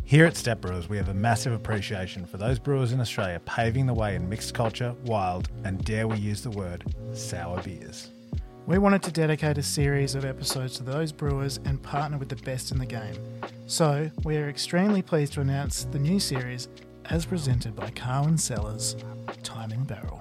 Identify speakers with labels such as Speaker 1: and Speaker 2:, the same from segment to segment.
Speaker 1: Here at Step Brewers, we have a massive appreciation for those brewers in Australia paving the way in mixed culture, wild, and dare we use the word, sour beers.
Speaker 2: We wanted to dedicate a series of episodes to those brewers and partner with the best in the game. So, we are extremely pleased to announce the new series as presented by Carwyn Cellars, Time in Barrel.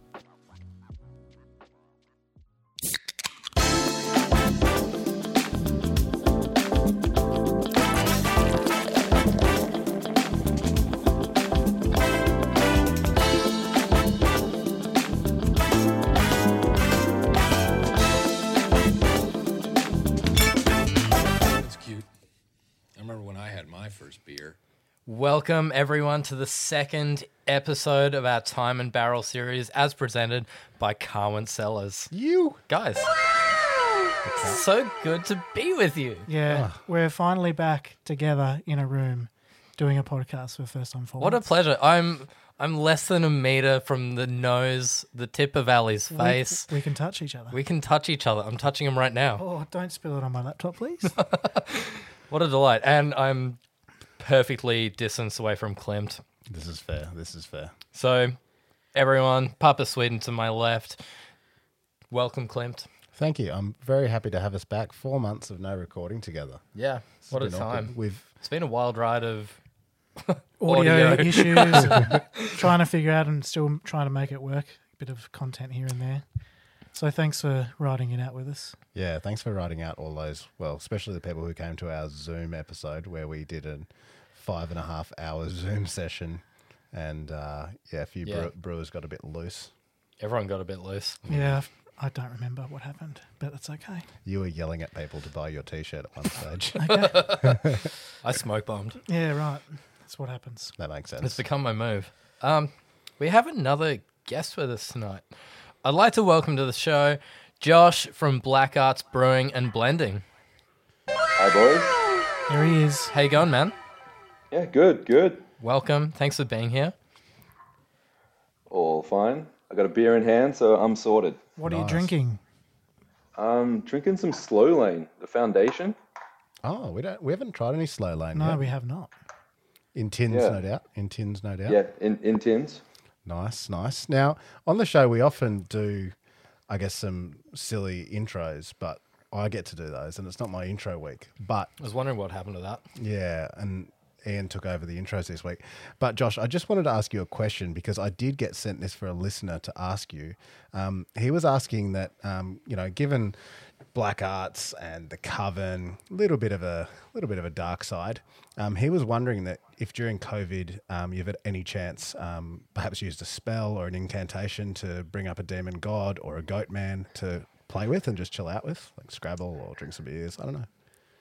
Speaker 3: Beer.
Speaker 4: Welcome everyone to the second episode of our Time and Barrel series as presented by Carwyn Cellars.
Speaker 1: You
Speaker 4: guys, it's so good to be with you.
Speaker 2: Yeah, we're finally back together in a room doing a podcast for the first time for
Speaker 4: What
Speaker 2: once.
Speaker 4: a pleasure. I'm less than a meter from the nose, the tip of Ali's face.
Speaker 2: We can touch each other.
Speaker 4: We can touch each other. I'm touching him right now.
Speaker 2: Oh, don't spill it on my laptop, please.
Speaker 4: What a delight. And I'm perfectly distanced away from Klimt.
Speaker 1: This is fair.
Speaker 4: So, everyone, Papa Sweden to my left. Welcome, Klimt.
Speaker 1: Thank you. I'm very happy to have us back. 4 months of no recording together.
Speaker 4: Yeah, what a
Speaker 1: been
Speaker 4: time.
Speaker 1: awkward.
Speaker 4: It's been a wild ride of
Speaker 2: Audio issues, trying to figure out and still trying to make it work. A bit of content here and there. So thanks for riding it out with us.
Speaker 1: Yeah, thanks for writing out all those, well, especially the people who came to our Zoom episode where we did a 5.5 hour Zoom session and a few brewers got a bit loose.
Speaker 4: Everyone got a bit loose.
Speaker 2: Yeah, I don't remember what happened, but that's okay.
Speaker 1: You were yelling at people to buy your t-shirt at one stage.
Speaker 2: Okay.
Speaker 4: I smoke bombed.
Speaker 2: Yeah, right. That's what happens.
Speaker 1: That makes sense.
Speaker 4: It's become my move. We have another guest with us tonight. I'd like to welcome to the show Josh from Black Arts Brewing and Blending.
Speaker 5: Hi, boys.
Speaker 2: There he is.
Speaker 4: How you going, man?
Speaker 5: Yeah, good.
Speaker 4: Welcome. Thanks for being here.
Speaker 5: All fine. I got a beer in hand, so I'm sorted.
Speaker 2: What are you drinking?
Speaker 5: Drinking some Slow Lane, the Foundation.
Speaker 1: Oh, we haven't tried any Slow Lane
Speaker 2: No,
Speaker 1: yet.
Speaker 2: we have not.
Speaker 1: In tins,
Speaker 5: Yeah.
Speaker 1: no doubt.
Speaker 5: Yeah, in tins.
Speaker 1: Nice. Now, on the show, we often do, I guess, some silly intros, but I get to do those, and it's not my intro week. But,
Speaker 4: I was wondering what happened to that.
Speaker 1: yeah, and Ian took over the intros this week. But, Josh, I just wanted to ask you a question because I did get sent this for a listener to ask you. He was asking that, given Black Arts and the Coven, little bit of a dark side. He was wondering that if during COVID you've had any chance, perhaps used a spell or an incantation to bring up a demon god or a goat man to play with and just chill out with, like Scrabble or drink some beers. I don't know.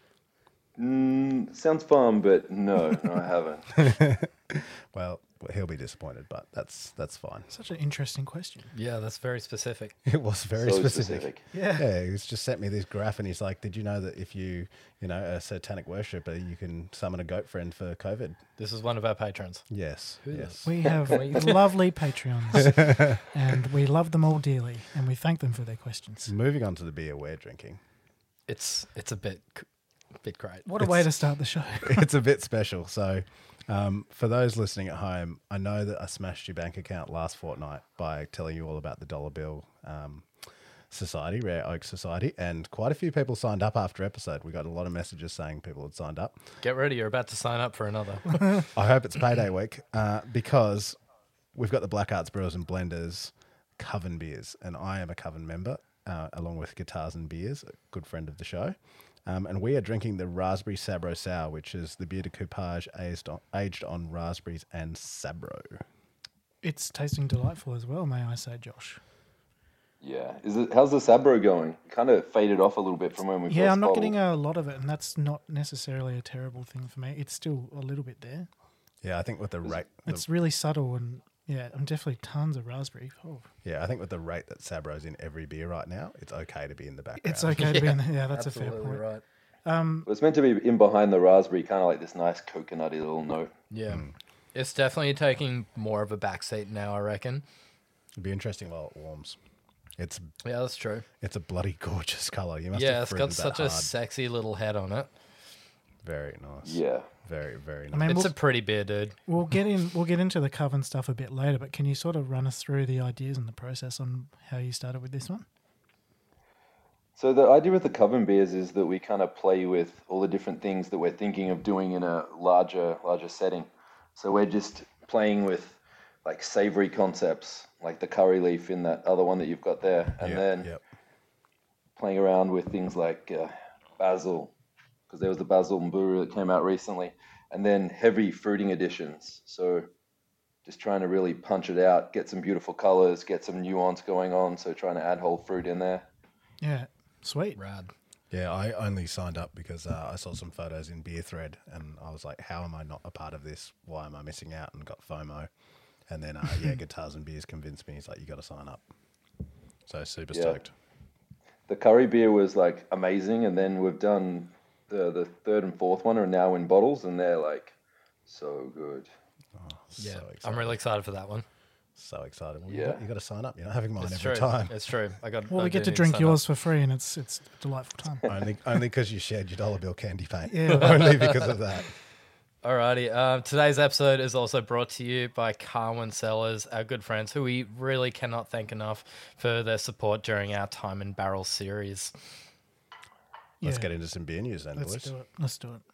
Speaker 5: Sounds fun, but no, I haven't.
Speaker 1: Well, he'll be disappointed, but that's fine.
Speaker 2: Such an interesting question.
Speaker 4: Yeah, that's very specific.
Speaker 1: It was very
Speaker 5: So
Speaker 1: specific.
Speaker 2: Yeah.
Speaker 1: He's just sent me this graph and he's like, did you know that if you a satanic worshipper, you can summon a goat friend for COVID?
Speaker 4: This is one of our patrons.
Speaker 1: Yes. Yes.
Speaker 2: We have lovely Patreons, and we love them all dearly, and we thank them for their questions.
Speaker 1: Moving on to the beer we're drinking.
Speaker 4: It's a bit great.
Speaker 2: What a way to start the show.
Speaker 1: It's a bit special. So for those listening at home, I know that I smashed your bank account last fortnight by telling you all about the Dollar Bill Society, Rare Oak Society, and quite a few people signed up after episode. We got a lot of messages saying people had signed up.
Speaker 4: Get ready, you're about to sign up for another.
Speaker 1: I hope it's payday week because we've got the Black Arts Brewers and Blenders Coven beers, and I am a Coven member along with Guitars and Beers, a good friend of the show. And we are drinking the Raspberry Sabro Sour, which is the bière de coupage aged on raspberries and Sabro.
Speaker 2: It's tasting delightful as well, may I say, Josh.
Speaker 5: Yeah. How's the Sabro going? Kind of faded off a little bit from when we first
Speaker 2: Yeah, I'm not
Speaker 5: bottled.
Speaker 2: getting a lot of it, and that's not necessarily a terrible thing for me. It's still a little bit there.
Speaker 1: Yeah, I think with the rate...
Speaker 2: It's really subtle, and yeah, I'm definitely tons of raspberry. Oh.
Speaker 1: Yeah, I think with the rate that Sabro's in every beer right now, it's okay to be in the background.
Speaker 2: It's okay to be in there. Yeah, that's a fair
Speaker 4: Absolutely
Speaker 2: point.
Speaker 4: right.
Speaker 5: It's meant to be in behind the raspberry, kind of like this nice coconutty little note.
Speaker 4: Yeah. It's definitely taking more of a backseat now, I reckon.
Speaker 1: It'd be interesting while it warms.
Speaker 4: Yeah, that's true.
Speaker 1: It's a bloody gorgeous colour. You must
Speaker 4: Yeah,
Speaker 1: have
Speaker 4: it's
Speaker 1: frittered
Speaker 4: got
Speaker 1: that
Speaker 4: such a
Speaker 1: hard.
Speaker 4: sexy little head on it.
Speaker 1: Very nice.
Speaker 5: Yeah.
Speaker 1: Very, very nice.
Speaker 2: I mean,
Speaker 4: It's a pretty beer, dude.
Speaker 2: we'll get into the Coven stuff a bit later, but can you sort of run us through the ideas and the process on how you started with this one?
Speaker 5: So the idea with the Coven beers is that we kind of play with all the different things that we're thinking of doing in a larger setting. So we're just playing with like savory concepts, like the curry leaf in that other one that you've got there, and then playing around with things like basil, because there was the basil mburu that came out recently, and then heavy fruiting additions. So just trying to really punch it out, get some beautiful colors, get some nuance going on. So trying to add whole fruit in there.
Speaker 2: Yeah, sweet.
Speaker 4: Rad.
Speaker 1: Yeah, I only signed up because I saw some photos in Beer Thread and I was like, how am I not a part of this? Why am I missing out? And got FOMO. And then, Guitars and Beers convinced me. He's like, you got to sign up. So super stoked.
Speaker 5: The curry beer was like amazing. And then we've done the third and fourth one are now in bottles and they're like so good.
Speaker 1: Oh,
Speaker 4: Yeah,
Speaker 1: so
Speaker 4: I'm
Speaker 1: excited.
Speaker 4: really excited for that one.
Speaker 1: So excited. Well,
Speaker 5: Yeah.
Speaker 1: you got to sign up. You're not having mine
Speaker 4: It's
Speaker 1: every
Speaker 4: true.
Speaker 1: time.
Speaker 4: It's true.
Speaker 2: Well, we get to drink yours for free, and it's a delightful time.
Speaker 1: only because you shared your dollar bill candy paint.
Speaker 2: Yeah.
Speaker 1: Only because of that.
Speaker 4: Alrighty. Today's episode is also brought to you by Carwyn Cellars, our good friends, who we really cannot thank enough for their support during our Time and Barrel series.
Speaker 1: Let's
Speaker 2: Yeah.
Speaker 1: get into some beer news then,
Speaker 2: Let's
Speaker 1: boys.
Speaker 2: do it. Let's do it.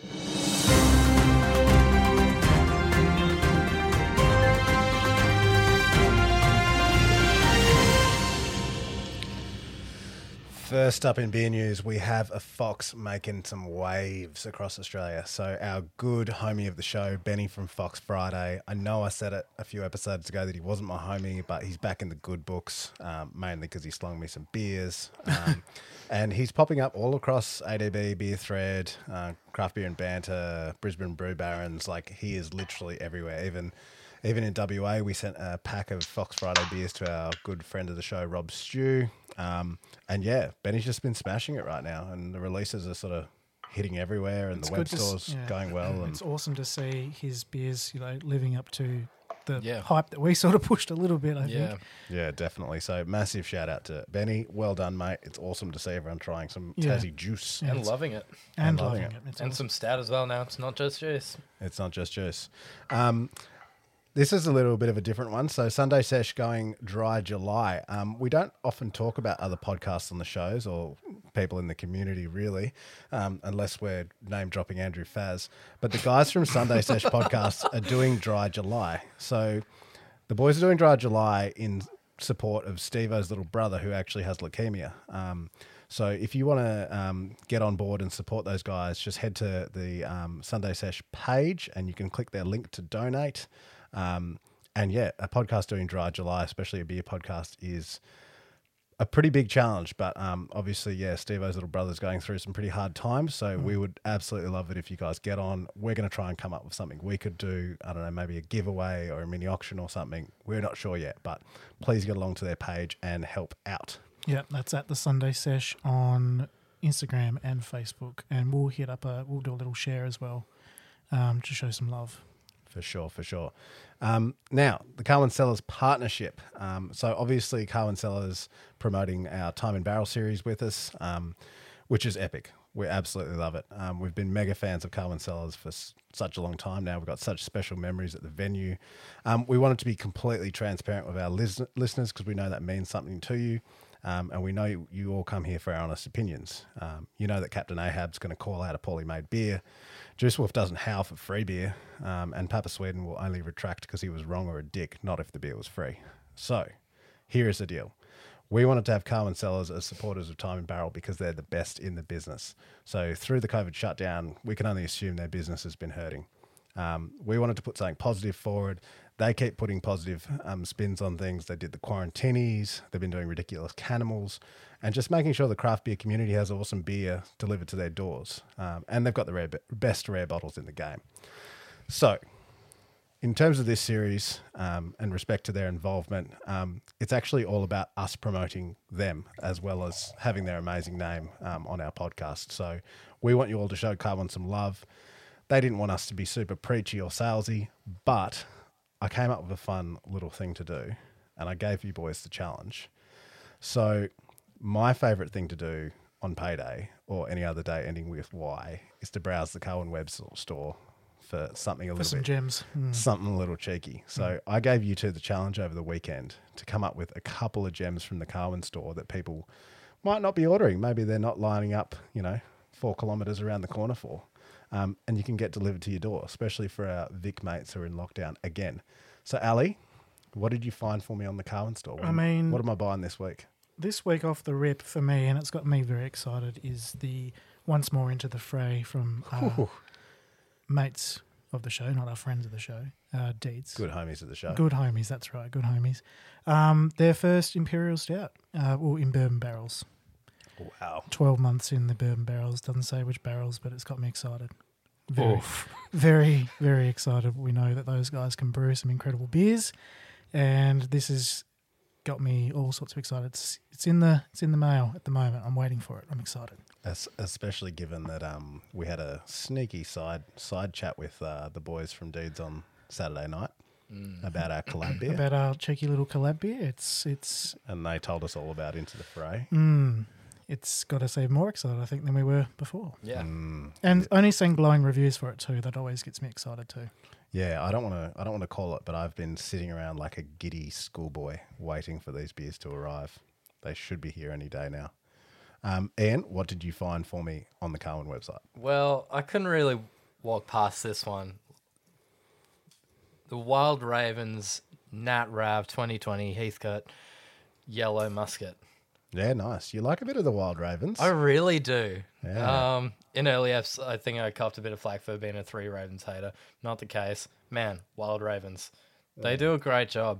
Speaker 1: First up in beer news, we have a Fox making some waves across Australia. So our good homie of the show, Benny from Fox Friday. I know I said it a few episodes ago that he wasn't my homie, but he's back in the good books, mainly because he slung me some beers. And he's popping up all across ADB, Beer Thread, Craft Beer and Banter, Brisbane Brew Barons. Like, he is literally everywhere. Even in WA, we sent a pack of Fox Friday beers to our good friend of the show, Rob Stew. And yeah, Benny's just been smashing it right now, and the releases are sort of hitting everywhere, and
Speaker 2: It's
Speaker 1: the web
Speaker 2: good to
Speaker 1: store's going well. And
Speaker 2: It's awesome to see his beers, living up to the
Speaker 4: Yeah.
Speaker 2: hype that we sort of pushed a little bit, I
Speaker 4: Yeah.
Speaker 2: think.
Speaker 1: yeah, definitely. So massive shout out to Benny. Well done, mate. It's awesome to see everyone trying some
Speaker 2: Yeah.
Speaker 1: Tassie juice.
Speaker 2: Yeah.
Speaker 4: And
Speaker 2: it's-
Speaker 4: loving it.
Speaker 2: And
Speaker 1: loving
Speaker 2: loving
Speaker 1: it.
Speaker 2: it. It's
Speaker 4: And
Speaker 2: awesome.
Speaker 4: some stout as well now. It's not just juice.
Speaker 1: It's not just juice. This is a little bit of a different one. So Sunday Sesh going dry July. We don't often talk about other podcasts on the shows or people in the community really, unless we're name dropping Andrew Faz. But the guys from Sunday Sesh podcast are doing dry July. So the boys are doing dry July in support of Steve-O's little brother who actually has leukemia. So if you want to get on board and support those guys, just head to the Sunday Sesh page and you can click their link to donate. And yeah, a podcast doing dry July, especially a beer podcast, is a pretty big challenge. But obviously, yeah, Steve-O's little brother's going through some pretty hard times. So we would absolutely love it if you guys get on. We're going to try and come up with something we could do. I don't know, maybe a giveaway or a mini auction or something. We're not sure yet, but please get along to their page and help out.
Speaker 2: Yeah, that's at the Sunday Sesh on Instagram and Facebook. And we'll we'll do a little share as well to show some love.
Speaker 1: For sure, for sure. Now, the Carwyn Cellars partnership. So obviously Carwyn Cellars promoting our Time and Barrel series with us, which is epic. We absolutely love it. We've been mega fans of Carwyn Cellars for such a long time now. We've got such special memories at the venue. We wanted to be completely transparent with our listeners because we know that means something to you. And we know you all come here for our honest opinions. You know that Captain Ahab's going to call out a poorly made beer. Juice Wolf doesn't howl for free beer. And Papa Sweden will only retract because he was wrong or a dick, not if the beer was free. So here is the deal. We wanted to have Carwyn Cellars as supporters of Time and Barrel because they're the best in the business. So through the COVID shutdown, we can only assume their business has been hurting. We wanted to put something positive forward. They keep putting positive spins on things. They did the Quarantinis. They've been doing ridiculous Canimals and just making sure the craft beer community has awesome beer delivered to their doors. And they've got the best rare bottles in the game. So in terms of this series and respect to their involvement, it's actually all about us promoting them as well as having their amazing name on our podcast. So we want you all to show Carwyn some love. They didn't want us to be super preachy or salesy, but I came up with a fun little thing to do, and I gave you boys the challenge. So my favourite thing to do on payday or any other day ending with Y is to browse the Carwin web store for something a
Speaker 2: For
Speaker 1: little
Speaker 2: some
Speaker 1: bit
Speaker 2: gems.
Speaker 1: something a little cheeky. So I gave you two the challenge over the weekend to come up with a couple of gems from the Carwin store that people might not be ordering. Maybe they're not lining up, 4 kilometres around the corner for. And you can get delivered to your door, especially for our Vic mates who are in lockdown again. So, Ali, what did you find for me on the Carwin store? What am I buying this week?
Speaker 2: This week off the rip for me, and it's got me very excited, is the Once More Into the Fray from mates of the show, not our friends of the show, Deeds.
Speaker 1: Good homies of the show.
Speaker 2: Good homies, that's right, good homies. Their first Imperial Stout, in bourbon barrels.
Speaker 1: Wow.
Speaker 2: 12 months in the bourbon barrels. Doesn't say which barrels, but it's got me excited. Very, very excited. We know that those guys can brew some incredible beers, and this has got me all sorts of excited. It's in the mail at the moment. I'm waiting for it. I'm excited.
Speaker 1: Especially given that we had a sneaky side chat with the boys from Deeds on Saturday night about our collab beer.
Speaker 2: About our cheeky little collab beer. It's
Speaker 1: and they told us all about Into the Fray.
Speaker 2: It's got us even more excited, I think, than we were before.
Speaker 4: Yeah.
Speaker 2: And only seeing glowing reviews for it too. That always gets me excited too.
Speaker 1: Yeah, I don't want to call it, but I've been sitting around like a giddy schoolboy waiting for these beers to arrive. They should be here any day now. Ian, what did you find for me on the Carwin website?
Speaker 4: Well, I couldn't really walk past this one. The Wild Ravens Nat Rav 2020 Heathcote Yellow Musket.
Speaker 1: Yeah, nice. You like a bit of the Wild Ravens?
Speaker 4: I really do.
Speaker 1: Yeah.
Speaker 4: In early Fs, I think I copped a bit of flack for being a 3 Ravens hater. Not the case. Man, Wild Ravens. They do a great job.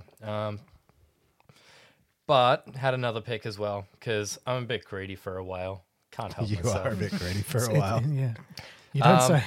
Speaker 4: But had another pick as well because I'm a bit greedy for a whale. Can't help
Speaker 1: You
Speaker 4: myself.
Speaker 1: are a bit greedy for a while.
Speaker 2: Yeah. You don't say.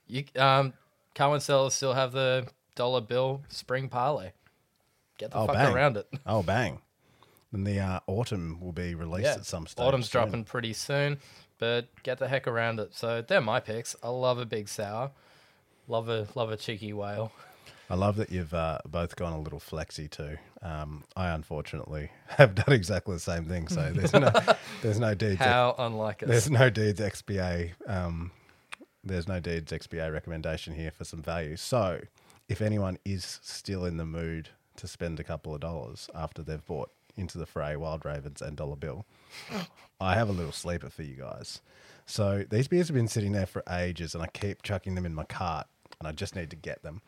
Speaker 4: Carwin sellers still have the dollar bill spring parlay. Get the fuck
Speaker 1: bang.
Speaker 4: around it.
Speaker 1: Oh, bang. And the autumn will be released at some stage.
Speaker 4: Autumn's
Speaker 1: soon.
Speaker 4: dropping pretty soon, but get the heck around it. So they're my picks. I love a big sour. Love a cheeky whale.
Speaker 1: I love that you've both gone a little flexy too. I unfortunately have done exactly the same thing. So there's no Deeds.
Speaker 4: How unlike us.
Speaker 1: There's no Deeds XBA. There's no Deeds XBA recommendation here for some value. So if anyone is still in the mood to spend a couple of dollars after they've bought Into the Fray, Wild Ravens and Dollar Bill, I have a little sleeper for you guys. So these beers have been sitting there for ages and I keep chucking them in my cart and I just need to get them.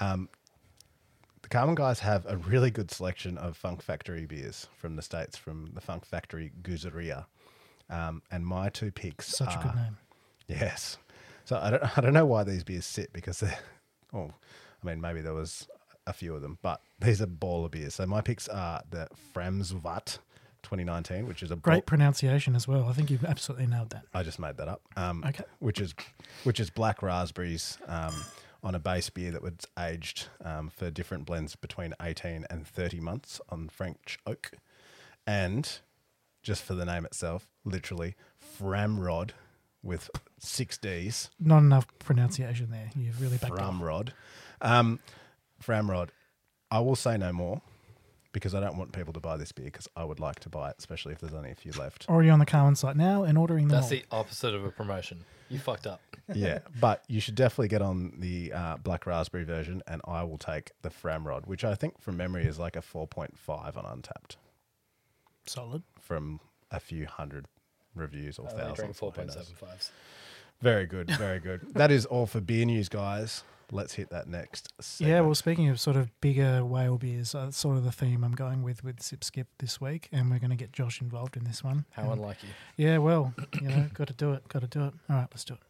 Speaker 1: The Carwin guys have a really good selection of Funk Factory beers from the States, from the Funk Factory Goozeria. And my two picks
Speaker 2: Such a good name.
Speaker 1: Yes. So I don't know why these beers sit because they're, maybe there was a few of them, but these are baller beers. So my picks are the Framsvat 2019, which is a
Speaker 2: Great pronunciation as well. I think you've absolutely nailed that.
Speaker 1: I just made that up.
Speaker 2: Okay.
Speaker 1: Which is black raspberries on a base beer that was aged for different blends between 18 and 30 months on French oak. And just for the name itself, literally Framrod with 6 Ds.
Speaker 2: Not enough pronunciation there. You've really backed off.
Speaker 1: Framrod. Framrod. I will say no more because I don't want people to buy this beer because I would like to buy it, especially if there's only a few left.
Speaker 2: Already on the Carwin site now and ordering them
Speaker 4: That's
Speaker 2: all.
Speaker 4: the opposite of a promotion. You fucked up.
Speaker 1: Yeah, but you should definitely get on the black raspberry version, and I will take the Framrod, which I think from memory is like a 4.5 on Untapped
Speaker 2: Solid.
Speaker 1: from a few hundred reviews or
Speaker 4: I
Speaker 1: thousands.
Speaker 4: drink
Speaker 1: who knows.
Speaker 4: 4.75s.
Speaker 1: Very good, very good. That is all for beer news, guys. Let's hit that next segment.
Speaker 2: Yeah, well, speaking of sort of bigger whale beers, that's sort of the theme I'm going with Sip Skip this week, and we're going to get Josh involved in this one.
Speaker 4: How unlucky.
Speaker 2: Yeah, well, got to do it. All right, let's do it.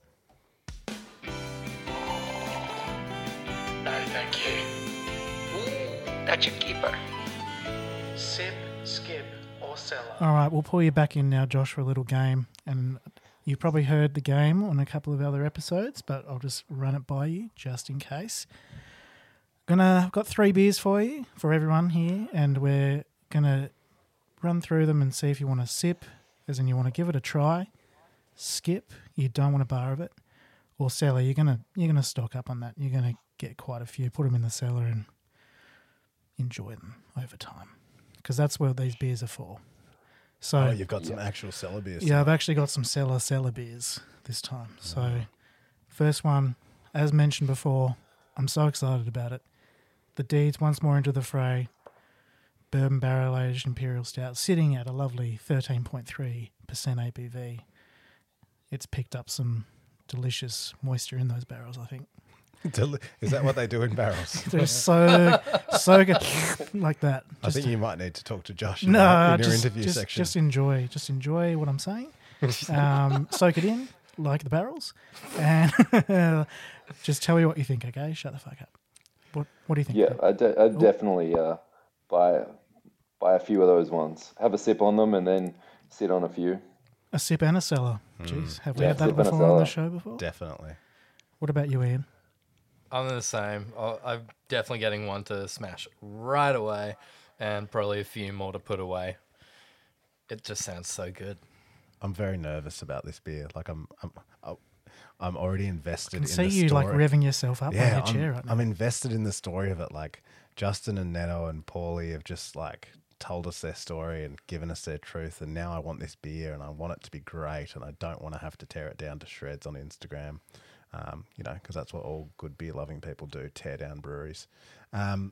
Speaker 3: No, thank you. That's your keeper.
Speaker 2: Sip, skip, or seller. All right, we'll pull you back in now, Josh, for a little game. And you probably heard the game on a couple of other episodes, but I'll just run it by you just in case. I've got 3 beers for you, for everyone here, and we're going to run through them and see if you want to sip, as in you want to give it a try, skip, you don't want a bar of it, or cellar, you're gonna stock up on that. You're going to get quite a few, put them in the cellar and enjoy them over time, because that's what these beers are for. So
Speaker 1: Oh, you've got some actual cellar beers.
Speaker 2: yeah, I've actually got some cellar beers this time. So first one, as mentioned before, I'm so excited about it. The Deeds once more into the fray. Bourbon barrel aged imperial stout, sitting at a lovely 13.3% ABV. It's picked up some delicious moisture in those barrels, I think.
Speaker 1: Is that what they do in barrels?
Speaker 2: They're so good, like that.
Speaker 1: I think you might need to talk to Josh in
Speaker 2: No,
Speaker 1: your interview
Speaker 2: just
Speaker 1: section.
Speaker 2: just enjoy what I'm saying. Soak it in, like the barrels, and just tell me what you think. Okay, shut the fuck up. What do you think?
Speaker 5: Yeah, I'd definitely buy a few of those ones. Have a sip on them and then sit on a few.
Speaker 2: A sip and a cellar. Jeez, have we
Speaker 5: Yeah,
Speaker 2: had that
Speaker 5: sip and a
Speaker 2: before on the
Speaker 5: cellar.
Speaker 2: show before?
Speaker 1: Definitely.
Speaker 2: What about you, Ian?
Speaker 4: I'm the same. I'm definitely getting one to smash right away, and probably a few more to put away. It just sounds so good.
Speaker 1: I'm very nervous about this beer. Like I'm already invested
Speaker 2: I can
Speaker 1: in
Speaker 2: see
Speaker 1: the
Speaker 2: you
Speaker 1: story.
Speaker 2: like revving yourself up on
Speaker 1: Yeah,
Speaker 2: your chair right now.
Speaker 1: I'm invested in the story of it. Like Justin and Neto and Paulie have just like told us their story and given us their truth, and now I want this beer and I want it to be great, and I don't want to have to tear it down to shreds on Instagram. Because that's what all good beer loving people do, tear down breweries. I'm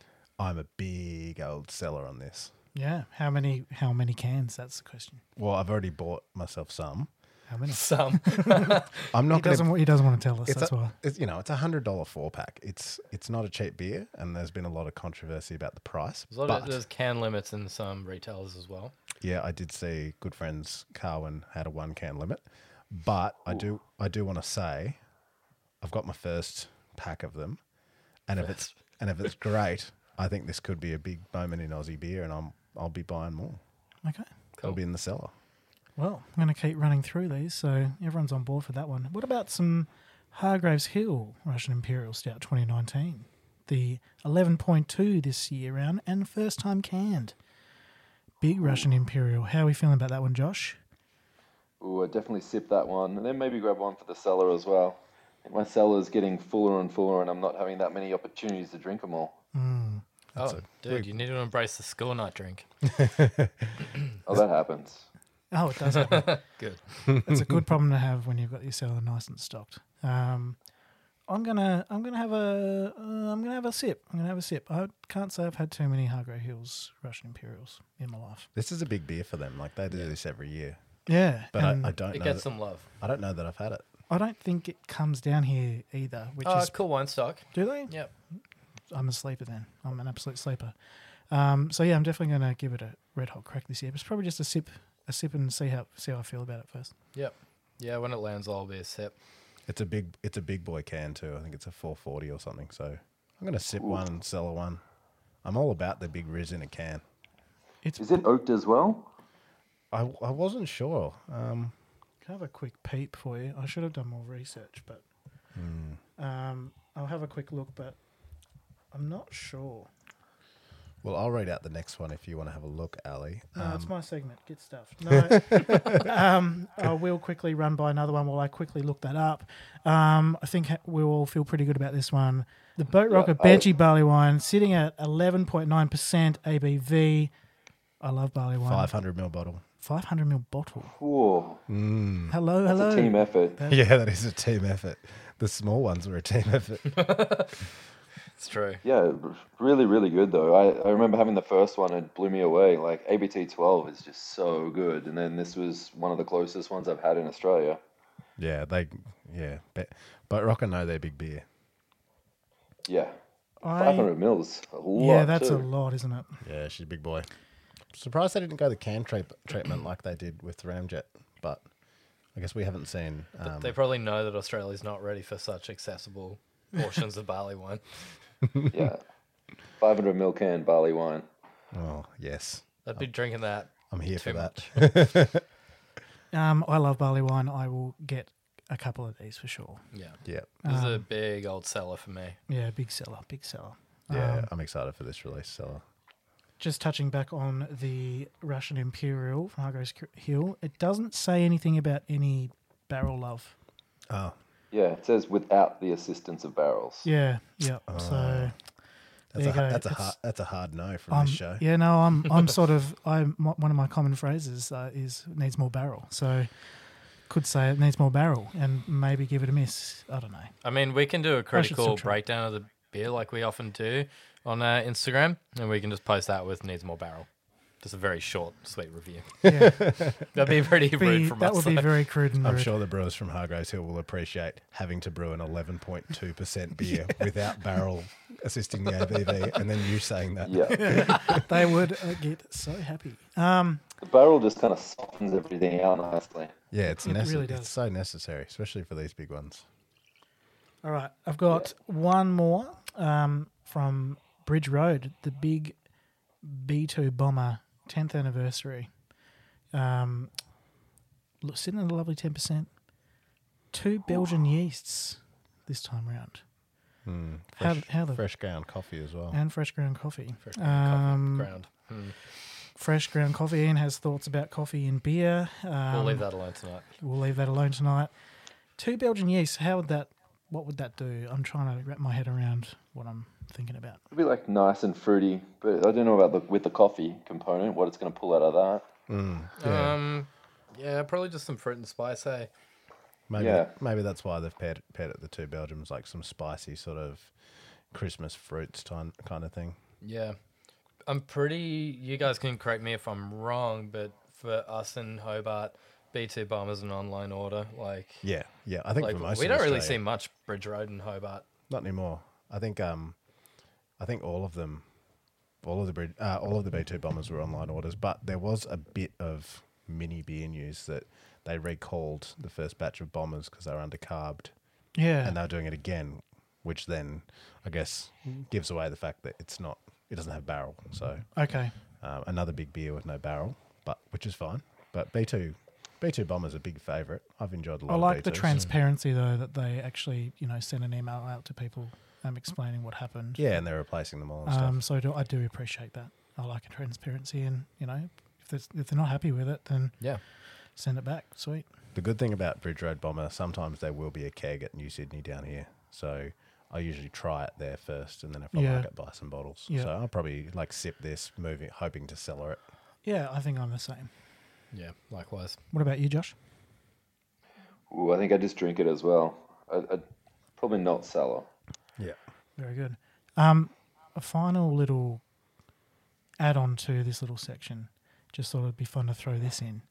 Speaker 1: a big old seller on this.
Speaker 2: Yeah. How many cans? That's the question.
Speaker 1: Well, I've already bought myself some.
Speaker 2: How many?
Speaker 4: Some.
Speaker 1: I'm
Speaker 2: He
Speaker 1: not going to.
Speaker 2: doesn't want to tell us.
Speaker 1: It's
Speaker 2: That's why.
Speaker 1: it's $100 4-pack. It's not a cheap beer, and there's been a lot of controversy about the price.
Speaker 4: There's can limits in some retailers as well.
Speaker 1: Yeah, I did see good friends Carwin had a 1-can limit, but I do want to say I've got my first pack of them, and if it's great, I think this could be a big moment in Aussie beer, and I'll be buying more.
Speaker 2: Okay.
Speaker 1: It'll be in the cellar.
Speaker 2: Well, I'm going to keep running through these, so everyone's on board for that one. What about some Hargraves Hill Russian Imperial Stout 2019? The 11.2 this year round and first time canned. Big Russian Imperial. How are we feeling about that one, Josh?
Speaker 5: Ooh, I'd definitely sip that one and then maybe grab one for the cellar as well. My cellar's getting fuller and fuller and I'm not having that many opportunities to drink them all.
Speaker 4: Dude, you need to embrace the school night drink.
Speaker 5: Oh, that happens.
Speaker 2: Oh, it does happen.
Speaker 4: Good.
Speaker 2: It's a good problem to have when you've got your cellar nice and stocked. I'm gonna have a sip. I can't say I've had too many Hargrave Hills Russian Imperials in my life.
Speaker 1: This is a big beer for them. Like they do this every year,
Speaker 2: Yeah,
Speaker 1: but
Speaker 2: and
Speaker 1: I don't
Speaker 4: It
Speaker 1: know.
Speaker 4: gets some love.
Speaker 1: I don't know that I've had it.
Speaker 2: I don't think it comes down here either. Which
Speaker 4: Oh,
Speaker 2: is
Speaker 4: cool wine stock.
Speaker 2: do they?
Speaker 4: Yep.
Speaker 2: I'm a sleeper then. I'm an absolute sleeper. So yeah, I'm definitely going to give it a red hot crack this year. But it's probably just a sip and see how I feel about it first.
Speaker 4: Yep. Yeah, when it lands, I'll be a sip.
Speaker 1: It's a big boy can too. I think it's a 440 or something. So I'm gonna sip one and sell one. I'm all about the big Riz in a can.
Speaker 5: Is it oaked as well?
Speaker 1: I wasn't sure.
Speaker 2: Can I have a quick peep for you? I should have done more research, but I'll have a quick look, but I'm not sure.
Speaker 1: Well, I'll read out the next one if you want to have a look, Ali.
Speaker 2: No, it's my segment. Get stuffed. No, I will quickly run by another one while I quickly look that up. I think we'll all feel pretty good about this one. The Boat Rocker Banshee Barley Wine sitting at 11.9% ABV. I love barley wine.
Speaker 1: 500ml bottle.
Speaker 2: 500ml bottle.
Speaker 5: Whoa,
Speaker 2: Hello.
Speaker 5: it's a team effort.
Speaker 1: Yeah, that is a team effort. The small ones were a team effort.
Speaker 4: It's true.
Speaker 5: Yeah, really, really good though. I remember having the first one, it blew me away. Like ABT 12 is just so good. And then this was one of the closest ones I've had in Australia.
Speaker 1: Yeah, but Rocker know their big beer.
Speaker 5: Yeah. 500 mils, a lot.
Speaker 2: Yeah, that's
Speaker 5: too.
Speaker 2: a lot, isn't it?
Speaker 1: Yeah, she's a big boy. Surprised they didn't go the can treatment like they did with Ramjet, but I guess we haven't seen.
Speaker 4: They probably know that Australia's not ready for such accessible portions of barley wine.
Speaker 5: Yeah. 500 mil can barley wine.
Speaker 1: Oh yes,
Speaker 4: I'd be drinking that.
Speaker 1: I'm here for
Speaker 4: Too
Speaker 1: that.
Speaker 2: I love barley wine. I will get a couple of these for sure.
Speaker 4: Yeah.
Speaker 1: Yeah,
Speaker 4: This is a big old seller for me.
Speaker 2: Yeah, big seller.
Speaker 1: yeah. I'm excited for this release, Seller.
Speaker 2: Just touching back on the Russian Imperial from Hargraves Hill, it doesn't say anything about any barrel love.
Speaker 1: Oh,
Speaker 5: Yeah, it says without the assistance of barrels.
Speaker 2: Yeah.
Speaker 1: Oh.
Speaker 2: So There you go.
Speaker 1: That's a hard no from this show.
Speaker 2: Yeah, no, I'm sort of one of my common phrases is needs more barrel. So could say it needs more barrel and maybe give it a miss. I don't know.
Speaker 4: I mean, we can do a critical
Speaker 2: still try.
Speaker 4: breakdown of the beer like we often do on Instagram, and we can just post that with needs more barrel. Just a very short, sweet review.
Speaker 2: Yeah,
Speaker 4: That'd be pretty rude from
Speaker 2: that
Speaker 4: us.
Speaker 2: would be
Speaker 4: though.
Speaker 2: very crude and
Speaker 1: I'm
Speaker 2: rude.
Speaker 1: sure the brewers from Hargraves Hill will appreciate having to brew an 11.2% beer without barrel assisting the ABV, and then you saying that.
Speaker 5: Yeah.
Speaker 2: They would get so happy.
Speaker 5: The barrel just kind of softens everything out nicely.
Speaker 1: Yeah, it's
Speaker 2: It really does.
Speaker 1: It's so necessary, especially for these big ones.
Speaker 2: All right, I've got one more from Bridge Road, the big B2 Bomber 10th anniversary. Sitting at a lovely 10%. 2 Belgian yeasts this time round. How the
Speaker 1: Fresh ground coffee as well.
Speaker 2: and fresh ground coffee.
Speaker 4: Fresh ground.
Speaker 2: Fresh ground coffee. Ian has thoughts about coffee and beer.
Speaker 4: We'll leave that alone tonight.
Speaker 2: We'll leave that alone tonight. 2 Belgian yeasts. What would that do? I'm trying to wrap my head around what I'm thinking about.
Speaker 5: It'll be like nice and fruity, but I don't know about with the coffee component, what it's going to pull out of that.
Speaker 4: Yeah, probably just some fruit and spice, hey?
Speaker 1: Maybe that's why they've paired it the 2 Belgiums, like some spicy sort of Christmas fruits kind of thing.
Speaker 4: Yeah. You guys can correct me if I'm wrong, but for us in Hobart, B2 Bomber's an online order.
Speaker 1: Yeah. I think for most
Speaker 4: we
Speaker 1: of
Speaker 4: don't really
Speaker 1: Australia-
Speaker 4: see much Bridge Road in Hobart.
Speaker 1: Not anymore. I think all of them, all of the B2 Bombers were online orders, but there was a bit of mini beer news that they recalled the first batch of Bombers because they were undercarbed,
Speaker 2: Yeah.
Speaker 1: and they're doing it again, which then I guess gives away the fact that it doesn't have barrel. So
Speaker 2: Okay.
Speaker 1: another big beer with no barrel, which is fine. But B2 Bomber's a big favourite. I've enjoyed a lot.
Speaker 2: I like
Speaker 1: of
Speaker 2: the
Speaker 1: B2s.
Speaker 2: transparency though that they actually send an email out to people explaining what happened.
Speaker 1: Yeah, and they're replacing them all and stuff.
Speaker 2: So I do appreciate that. I like a transparency, and if they're not happy with it, then
Speaker 4: Yeah.
Speaker 2: send it back. Sweet.
Speaker 1: The good thing about Bridge Road Bomber, sometimes there will be a keg at New Sydney down here. So I usually try it there first, and then if I
Speaker 2: Yeah.
Speaker 1: like it, buy some bottles.
Speaker 2: Yeah.
Speaker 1: So I'll probably sip this, hoping to cellar it.
Speaker 2: Yeah, I think I'm the same.
Speaker 4: Yeah, likewise.
Speaker 2: What about you, Josh?
Speaker 5: Ooh, I think I just drink it as well. I'd probably not cellar.
Speaker 1: Yeah.
Speaker 2: Very good. A final little add-on to this little section. Just thought it'd be fun to throw this in.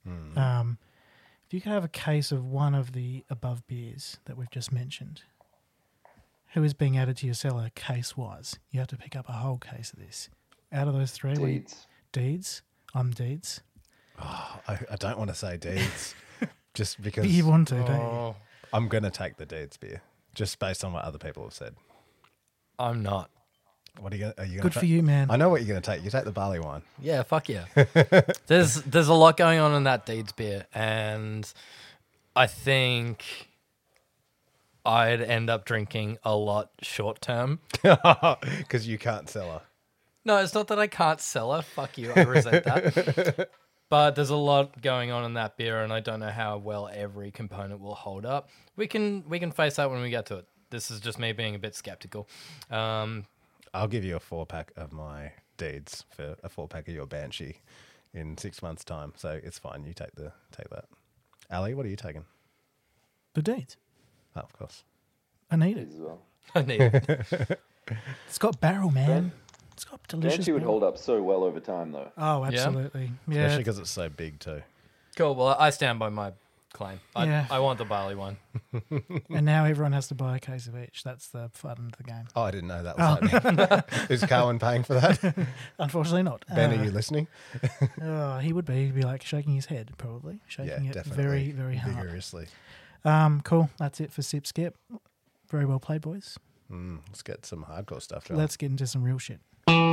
Speaker 2: If you could have a case of one of the above beers that we've just mentioned, who is being added to your cellar case-wise? You have to pick up a whole case of this. Out of those three, Deeds. I'm Deeds.
Speaker 1: I don't want to say Deeds, just because
Speaker 2: But you want to, don't you?
Speaker 4: Oh,
Speaker 1: I'm going to take the Deeds beer, just based on what other people have said.
Speaker 4: I'm not.
Speaker 1: What are you going to
Speaker 2: Good for you, man.
Speaker 1: I know what you're going to take. You take the barley wine.
Speaker 4: Yeah, fuck yeah. There's a lot going on in that Deeds beer, and I think I'd end up drinking a lot short term.
Speaker 1: Because you can't cellar.
Speaker 4: No, it's not that I can't sell her. Fuck you. I resent that. But there's a lot going on in that beer, and I don't know how well every component will hold up. We can face that when we get to it. This is just me being a bit skeptical.
Speaker 1: I'll give you a 4-pack of my Deeds for a 4-pack of your Banshee in 6 months' time. So it's fine. You take that. Ali, what are you taking?
Speaker 2: The Deeds.
Speaker 1: Oh, of course.
Speaker 2: I need it.
Speaker 5: As well.
Speaker 4: I need it.
Speaker 2: It's got barrel, man. It's got delicious
Speaker 5: Banshee would
Speaker 2: barrel.
Speaker 5: hold up so well over time, though.
Speaker 2: Oh, absolutely. Yeah.
Speaker 1: Especially because it's so big too.
Speaker 4: Cool. Well, I stand by my claim.
Speaker 2: Yeah.
Speaker 4: I want the barley one.
Speaker 2: And now everyone has to buy a case of each. That's the fun of the game.
Speaker 1: Oh, I didn't know that was happening. Is Carwin paying for that?
Speaker 2: Unfortunately not.
Speaker 1: Ben, are you listening?
Speaker 2: He would be. He'd be like shaking his head, probably. Shaking it
Speaker 1: definitely.
Speaker 2: very, very hard.
Speaker 1: Vigorously.
Speaker 2: Cool. That's it for Sip Skip. Very well played, boys.
Speaker 1: Let's get some hardcore stuff, John.
Speaker 2: Let's get into some real shit.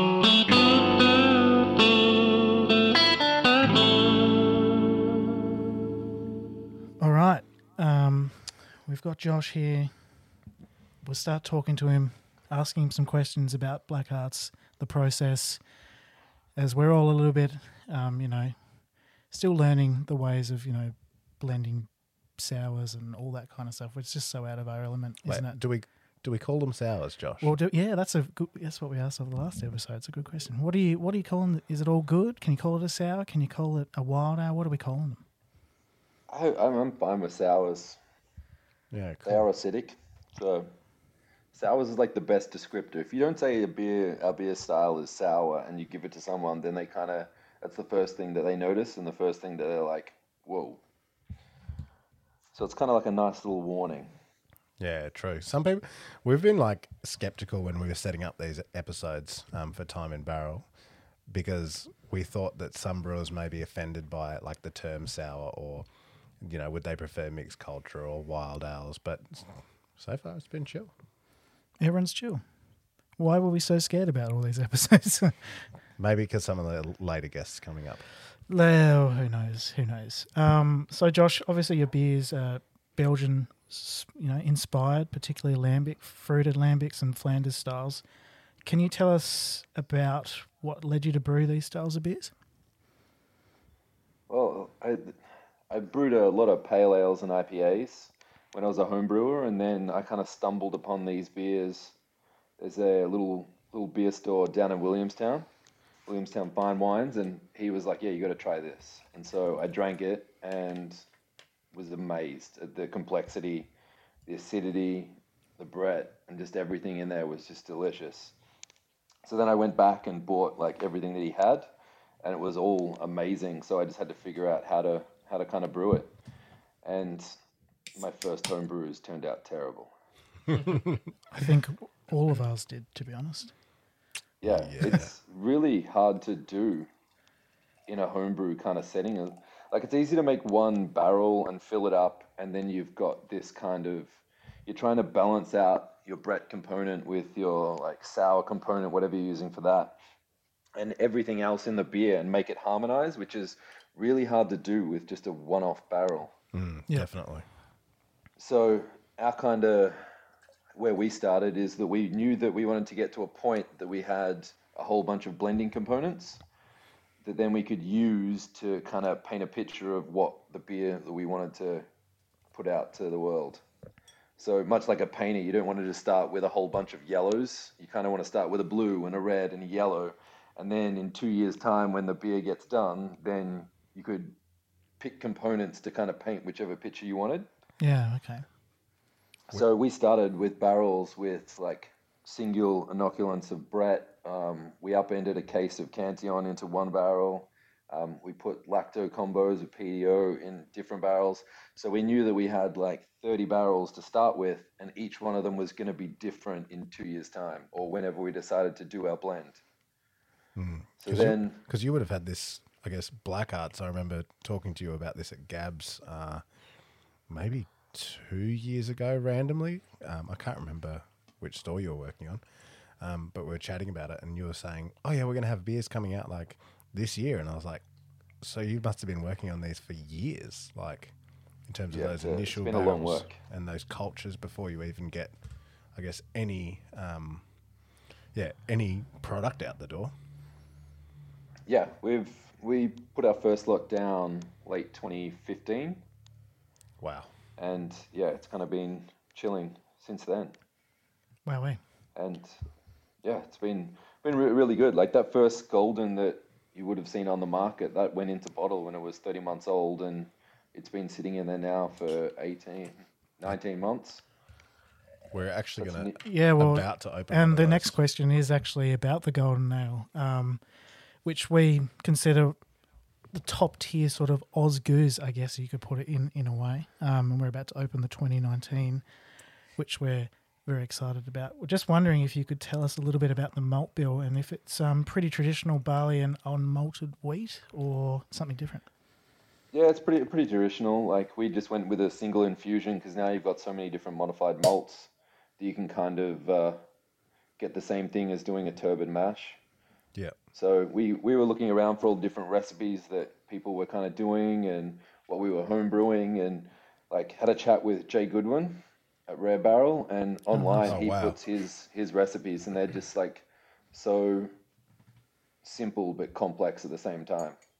Speaker 2: All right. We've got Josh here. We'll start talking to him, asking him some questions about Black Arts, the process, as we're all a little bit, still learning the ways of, blending sours and all that kind of stuff. It's just so out of our element, isn't it?
Speaker 1: Do Do we call them sours, Josh?
Speaker 2: Well, that's what we asked on the last episode. It's a good question. What do you call them? Is it all good? Can you call it a sour? Can you call it a wild ale? What are we calling them?
Speaker 5: I'm fine with sours.
Speaker 1: Yeah,
Speaker 5: They
Speaker 1: cool.
Speaker 5: are acidic, so sours is like the best descriptor. If you don't say our beer style is sour, and you give it to someone, then that's the first thing that they notice, and the first thing that they're like, whoa. So it's kind of like a nice little warning.
Speaker 1: Yeah, true. Some people, we've been like skeptical when we were setting up these episodes for Time in Barrel, because we thought that some brewers may be offended by like the term sour, or would they prefer mixed culture or wild ales? But so far it's been chill.
Speaker 2: Everyone's chill. Why were we so scared about all these episodes?
Speaker 1: Maybe because some of the later guests coming up.
Speaker 2: Well, who knows? Who knows? So, Josh, obviously your beers are Belgian, inspired, particularly lambic, fruited lambics and Flanders styles. Can you tell us about what led you to brew these styles of beers?
Speaker 5: Well, I brewed a lot of pale ales and IPAs when I was a home brewer, and then I kind of stumbled upon these beers. There's a little beer store down in Williamstown Fine Wines, and he was like, yeah, you got to try this. And so I drank it and was amazed at the complexity, the acidity, the Brett, and just everything in there was just delicious. So then I went back and bought like everything that he had, and it was all amazing. So I just had to figure out how to kind of brew it. And my first home brews turned out terrible.
Speaker 2: I think all of ours did, to be honest.
Speaker 5: Yeah, it's really hard to do in a homebrew kind of setting. Like, it's easy to make one barrel and fill it up, and then you've got this kind of, you're trying to balance out your Brett component with your like sour component, whatever you're using for that, and everything else in the beer, and make it harmonize, which is really hard to do with just a one-off barrel.
Speaker 2: Yeah.
Speaker 1: Definitely.
Speaker 5: So our kind of, where we started is that we knew that we wanted to get to a point that we had a whole bunch of blending components that then we could use to kind of paint a picture of what the beer that we wanted to put out to the world. So much like a painter, you don't want to just start with a whole bunch of yellows. You kind of want to start with a blue and a red and a yellow. And then in 2 years' time, when the beer gets done, then you could pick components to kind of paint whichever picture you wanted.
Speaker 2: Yeah, okay.
Speaker 5: So we started with barrels with like single inoculants of Brett. We upended a case of Cantillon into one barrel. We put lacto combos of PDO in different barrels. So we knew that we had like 30 barrels to start with, and each one of them was going to be different in 2 years' time, or whenever we decided to do our blend. So then,
Speaker 1: because you would have had this, I guess, Black Arts. I remember talking to you about this at Gab's maybe 2 years ago randomly. I can't remember which store you were working on, but we were chatting about it, and you were saying, oh yeah, we're going to have beers coming out like this year. And I was like, so you must have been working on these for years, like in terms of those initial
Speaker 5: it's been a long
Speaker 1: barrels
Speaker 5: work.
Speaker 1: and those cultures before you even get, I guess, any product out the door.
Speaker 5: Yeah, we put our first lot down late 2015,
Speaker 1: Wow.
Speaker 5: and yeah, it's kind of been chilling since then.
Speaker 2: Wow,
Speaker 5: And yeah, it's been really good. Like that first golden that you would have seen on the market, that went into bottle when it was 30 months old, and it's been sitting in there now for 19 months.
Speaker 1: We're actually going to
Speaker 2: Yeah, well,
Speaker 1: about to open.
Speaker 2: and
Speaker 1: one
Speaker 2: the
Speaker 1: of
Speaker 2: next
Speaker 1: those.
Speaker 2: question is actually about the Golden Ale, which we consider the top tier sort of Oz Goose, I guess you could put it in a way. And we're about to open the 2019, which we're very excited about. We're just wondering if you could tell us a little bit about the malt bill, and if it's pretty traditional barley and unmalted wheat, or something different.
Speaker 5: Yeah, it's pretty traditional. Like we just went with a single infusion because now you've got so many different modified malts that you can kind of get the same thing as doing a turbid mash.
Speaker 1: Yeah.
Speaker 5: So we were looking around for all the different recipes that people were kind of doing and what we were home brewing, and like had a chat with Jay Goodwin at Rare Barrel, and online
Speaker 1: Oh,
Speaker 5: he
Speaker 1: wow.
Speaker 5: puts his recipes, and they're just like so simple but complex at the same time.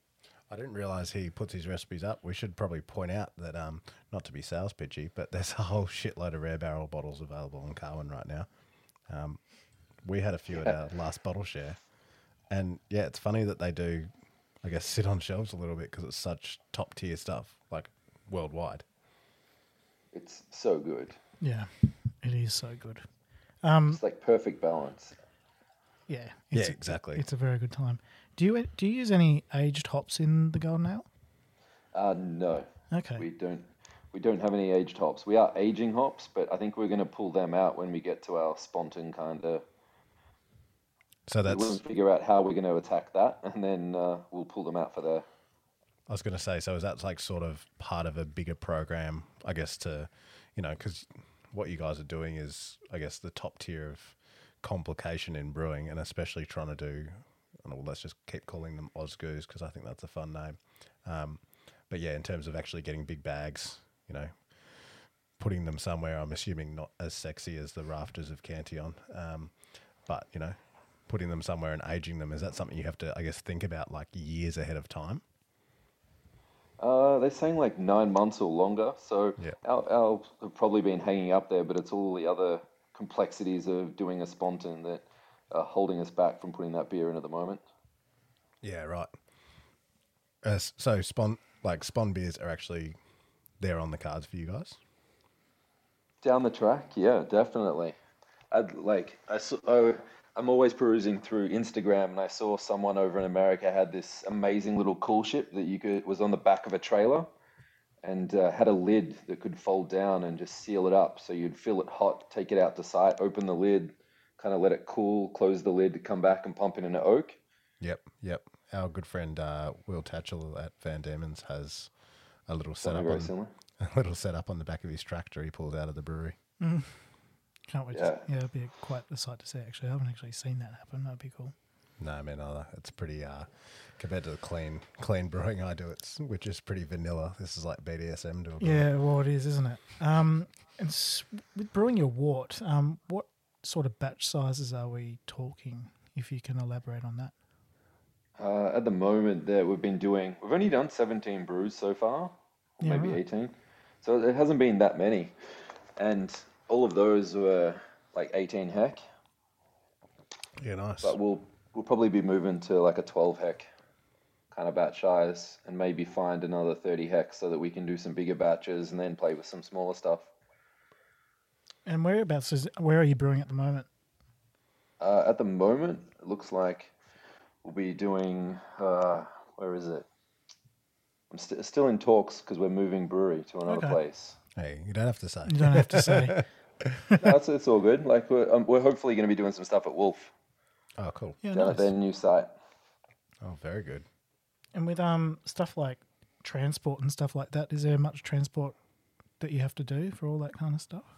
Speaker 1: I didn't realize he puts his recipes up. We should probably point out that, not to be sales pitchy, but there's a whole shitload of Rare Barrel bottles available on Carwin right now. We had a few at our last bottle share. And yeah, it's funny that they do, I guess, sit on shelves a little bit because it's such top tier stuff, like worldwide.
Speaker 5: It's so good.
Speaker 2: Yeah, it is so good.
Speaker 5: It's like perfect balance.
Speaker 2: Yeah.
Speaker 1: Yeah, exactly.
Speaker 2: It's a very good time. Do you use any aged hops in the Golden Ale?
Speaker 5: No.
Speaker 2: Okay.
Speaker 5: We don't have any aged hops. We are aging hops, but I think we're going to pull them out when we get to our spontan kind of.
Speaker 1: So
Speaker 5: We'll figure out how we're going to attack that, and then we'll pull them out for there.
Speaker 1: I was going to say, so is that like sort of part of a bigger program, I guess, to, because what you guys are doing is, I guess, the top tier of complication in brewing, and especially trying to do, let's just keep calling them Osgoos because I think that's a fun name. But yeah, in terms of actually getting big bags, putting them somewhere, I'm assuming not as sexy as the rafters of Cantillon, but, putting them somewhere and aging them, is that something you have to, I guess, think about like years ahead of time?
Speaker 5: They're saying like 9 months or longer, so
Speaker 1: Yeah.
Speaker 5: our have probably been hanging up there, but it's all the other complexities of doing a spontan that are holding us back from putting that beer in at the moment.
Speaker 1: Yeah, right. So Spon beers are actually there on the cards for you guys?
Speaker 5: Down the track, yeah, definitely. I'm always perusing through Instagram, and I saw someone over in America had this amazing little cool ship that was on the back of a trailer, and had a lid that could fold down and just seal it up. So you'd fill it hot, take it out to site, open the lid, kind of let it cool, close the lid, come back and pump it in an oak.
Speaker 1: Yep. Our good friend Will Tatchell at Van Diemen's has a little
Speaker 5: Something very similar.
Speaker 1: setup on the back of his tractor he pulled out of the brewery.
Speaker 2: Can't wait.
Speaker 5: Yeah.
Speaker 2: It'd be quite the sight to see, actually. I haven't actually seen that happen. That'd be cool.
Speaker 1: No, man, it's pretty, compared to the clean brewing I do, which is pretty vanilla. This is like BDSM to a brew.
Speaker 2: Yeah, well, it is, isn't it? With brewing your wort, what sort of batch sizes are we talking, if you can elaborate on that?
Speaker 5: At the moment that we've only done 17 brews so far,
Speaker 2: Yeah,
Speaker 5: maybe
Speaker 2: right.
Speaker 5: 18. So it hasn't been that many. And all of those were like 18 hec,
Speaker 1: Yeah, nice.
Speaker 5: but we'll probably be moving to like a 12 hec kind of batch size, and maybe find another 30 hec so that we can do some bigger batches and then play with some smaller stuff.
Speaker 2: And where are you brewing at the moment?
Speaker 5: At the moment, it looks like we'll be doing, where is it? I'm still in talks because we're moving brewery to another
Speaker 2: Okay.
Speaker 5: place.
Speaker 1: Hey, you don't have to say.
Speaker 2: You don't have to say.
Speaker 5: No, it's all good. Like we're hopefully going to be doing some stuff at Wolf
Speaker 1: Oh, cool.
Speaker 2: Yeah,
Speaker 5: down at their
Speaker 2: nice.
Speaker 5: new site.
Speaker 1: Oh, very good.
Speaker 2: And with stuff like transport and stuff like that, is there much transport that you have to do for all that kind of stuff?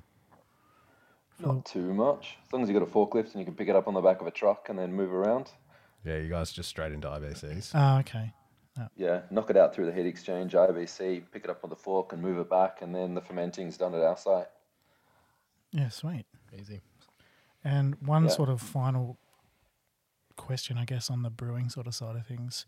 Speaker 5: Not too much, as long as you got a forklift and you can pick it up on the back of a truck and then move around.
Speaker 1: Yeah, you guys just straight into IBCs.
Speaker 2: Okay.
Speaker 5: Yeah, knock it out through the heat exchange, IBC, pick it up with a fork and move it back, and then the fermenting's done at our site.
Speaker 2: Yeah, sweet.
Speaker 4: Easy.
Speaker 2: And one
Speaker 5: Yeah.
Speaker 2: sort of final question, I guess, on the brewing sort of side of things.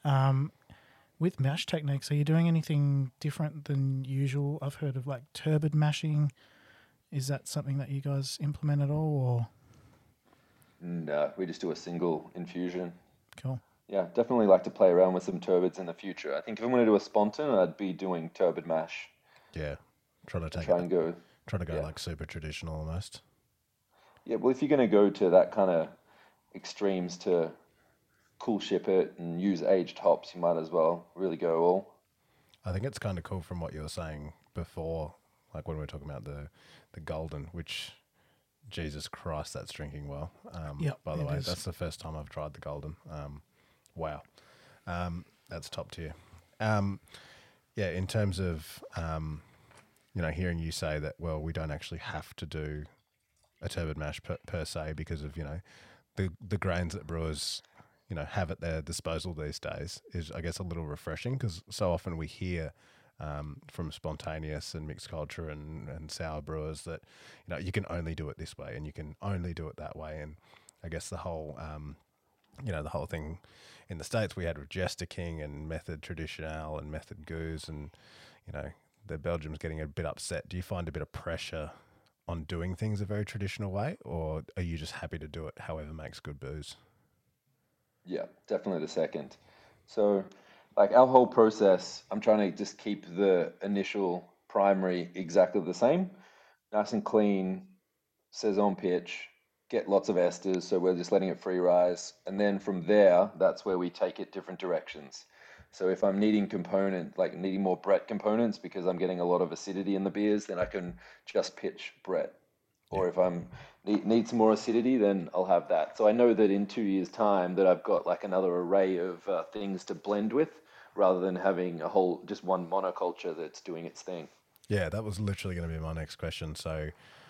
Speaker 2: With mash techniques, are you doing anything different than usual? I've heard of like turbid mashing. Is that something that you guys implement at all, or
Speaker 5: No, we just do a single infusion.
Speaker 2: cool?
Speaker 5: Yeah, definitely like to play around with some turbids in the future. I think if I'm going to do a spontan, I'd be doing turbid mash.
Speaker 1: Yeah, trying to
Speaker 5: Try and go. yeah.
Speaker 1: like super traditional almost.
Speaker 5: Yeah, well, if you're going to go to that kind of extremes to cool ship it and use aged hops, you might as well really go all.
Speaker 1: I think it's kind of cool from what you were saying before, like when we were talking about the golden, which, Jesus Christ, that's drinking well.
Speaker 2: Yep,
Speaker 1: by the
Speaker 2: it
Speaker 1: way,
Speaker 2: is.
Speaker 1: that's the first time I've tried the golden. Wow. That's top tier. Yeah, in terms of, hearing you say that, well, we don't actually have to do a turbid mash per se because of, the grains that brewers, have at their disposal these days is, I guess, a little refreshing because so often we hear from spontaneous and mixed culture and sour brewers that, you can only do it this way and you can only do it that way. And I guess the whole the whole thing in the States we had with Jester King and Method Traditional and Method Goose, and the Belgium's getting a bit upset. Do you find a bit of pressure on doing things a very traditional way, or are you just happy to do it however makes good booze?
Speaker 5: Yeah, definitely the second. So, like our whole process, I'm trying to just keep the initial primary exactly the same, nice and clean, saison pitch, get lots of esters, so we're just letting it free rise. And then from there, that's where we take it different directions. So if I'm needing needing more Brett components because I'm getting a lot of acidity in the beers, then I can just pitch Brett. Or if I'm need some more acidity, then I'll have that. So I know that in 2 years' time that I've got like another array of things to blend with, rather than having just one monoculture that's doing its thing.
Speaker 1: Yeah, that was literally going to be my next question. So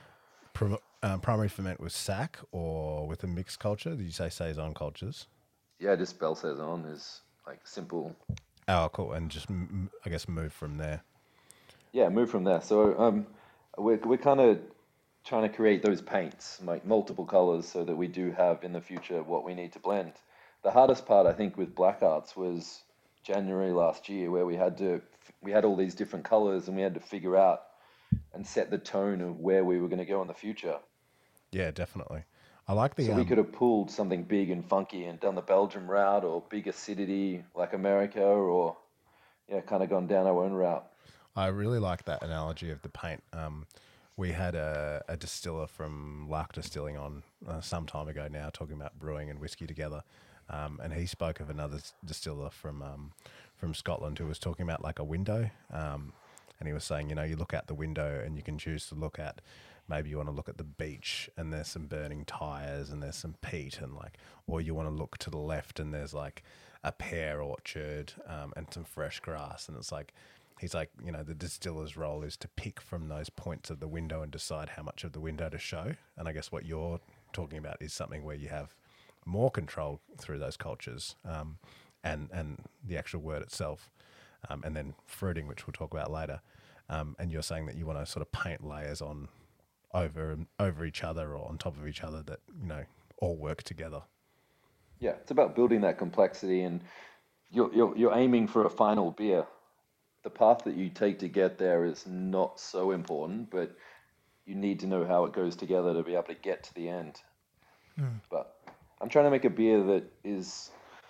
Speaker 1: primary ferment with sack or with a mixed culture? Did you say saison cultures?
Speaker 5: Yeah, just Belle Saison is like simple.
Speaker 1: Oh, cool. And just, I guess, move from there.
Speaker 5: Yeah, move from there. So we're kind of trying to create those paints, like multiple colors, so that we do have in the future what we need to blend. The hardest part, I think, with Black Arts was January last year, where we had all these different colors and we had to figure out and set the tone of where we were going to go in the future.
Speaker 1: Yeah, definitely. I like the.
Speaker 5: So we could have pulled something big and funky and done the Belgium route, or big acidity like America, or kind of gone down our own route.
Speaker 1: I really like that analogy of the paint. We had a distiller from Lark Distilling on some time ago now, talking about brewing and whiskey together, and he spoke of another distiller from Scotland who was talking about like a window, and he was saying, you look out the window and you can choose to look at. Maybe you want to look at the beach and there's some burning tires and there's some peat and or you want to look to the left and there's like a pear orchard and some fresh grass. And it's like, he's like, the distiller's role is to pick from those points of the window and decide how much of the window to show. And I guess what you're talking about is something where you have more control through those cultures and the actual word itself. And then fruiting, which we'll talk about later. And you're saying that you want to sort of paint layers on over each other or on top of each other that all work together.
Speaker 5: Yeah, it's about building that complexity, and you're aiming for a final beer. The path that you take to get there is not so important, but you need to know how it goes together to be able to get to the end. But I'm trying to make a beer that is.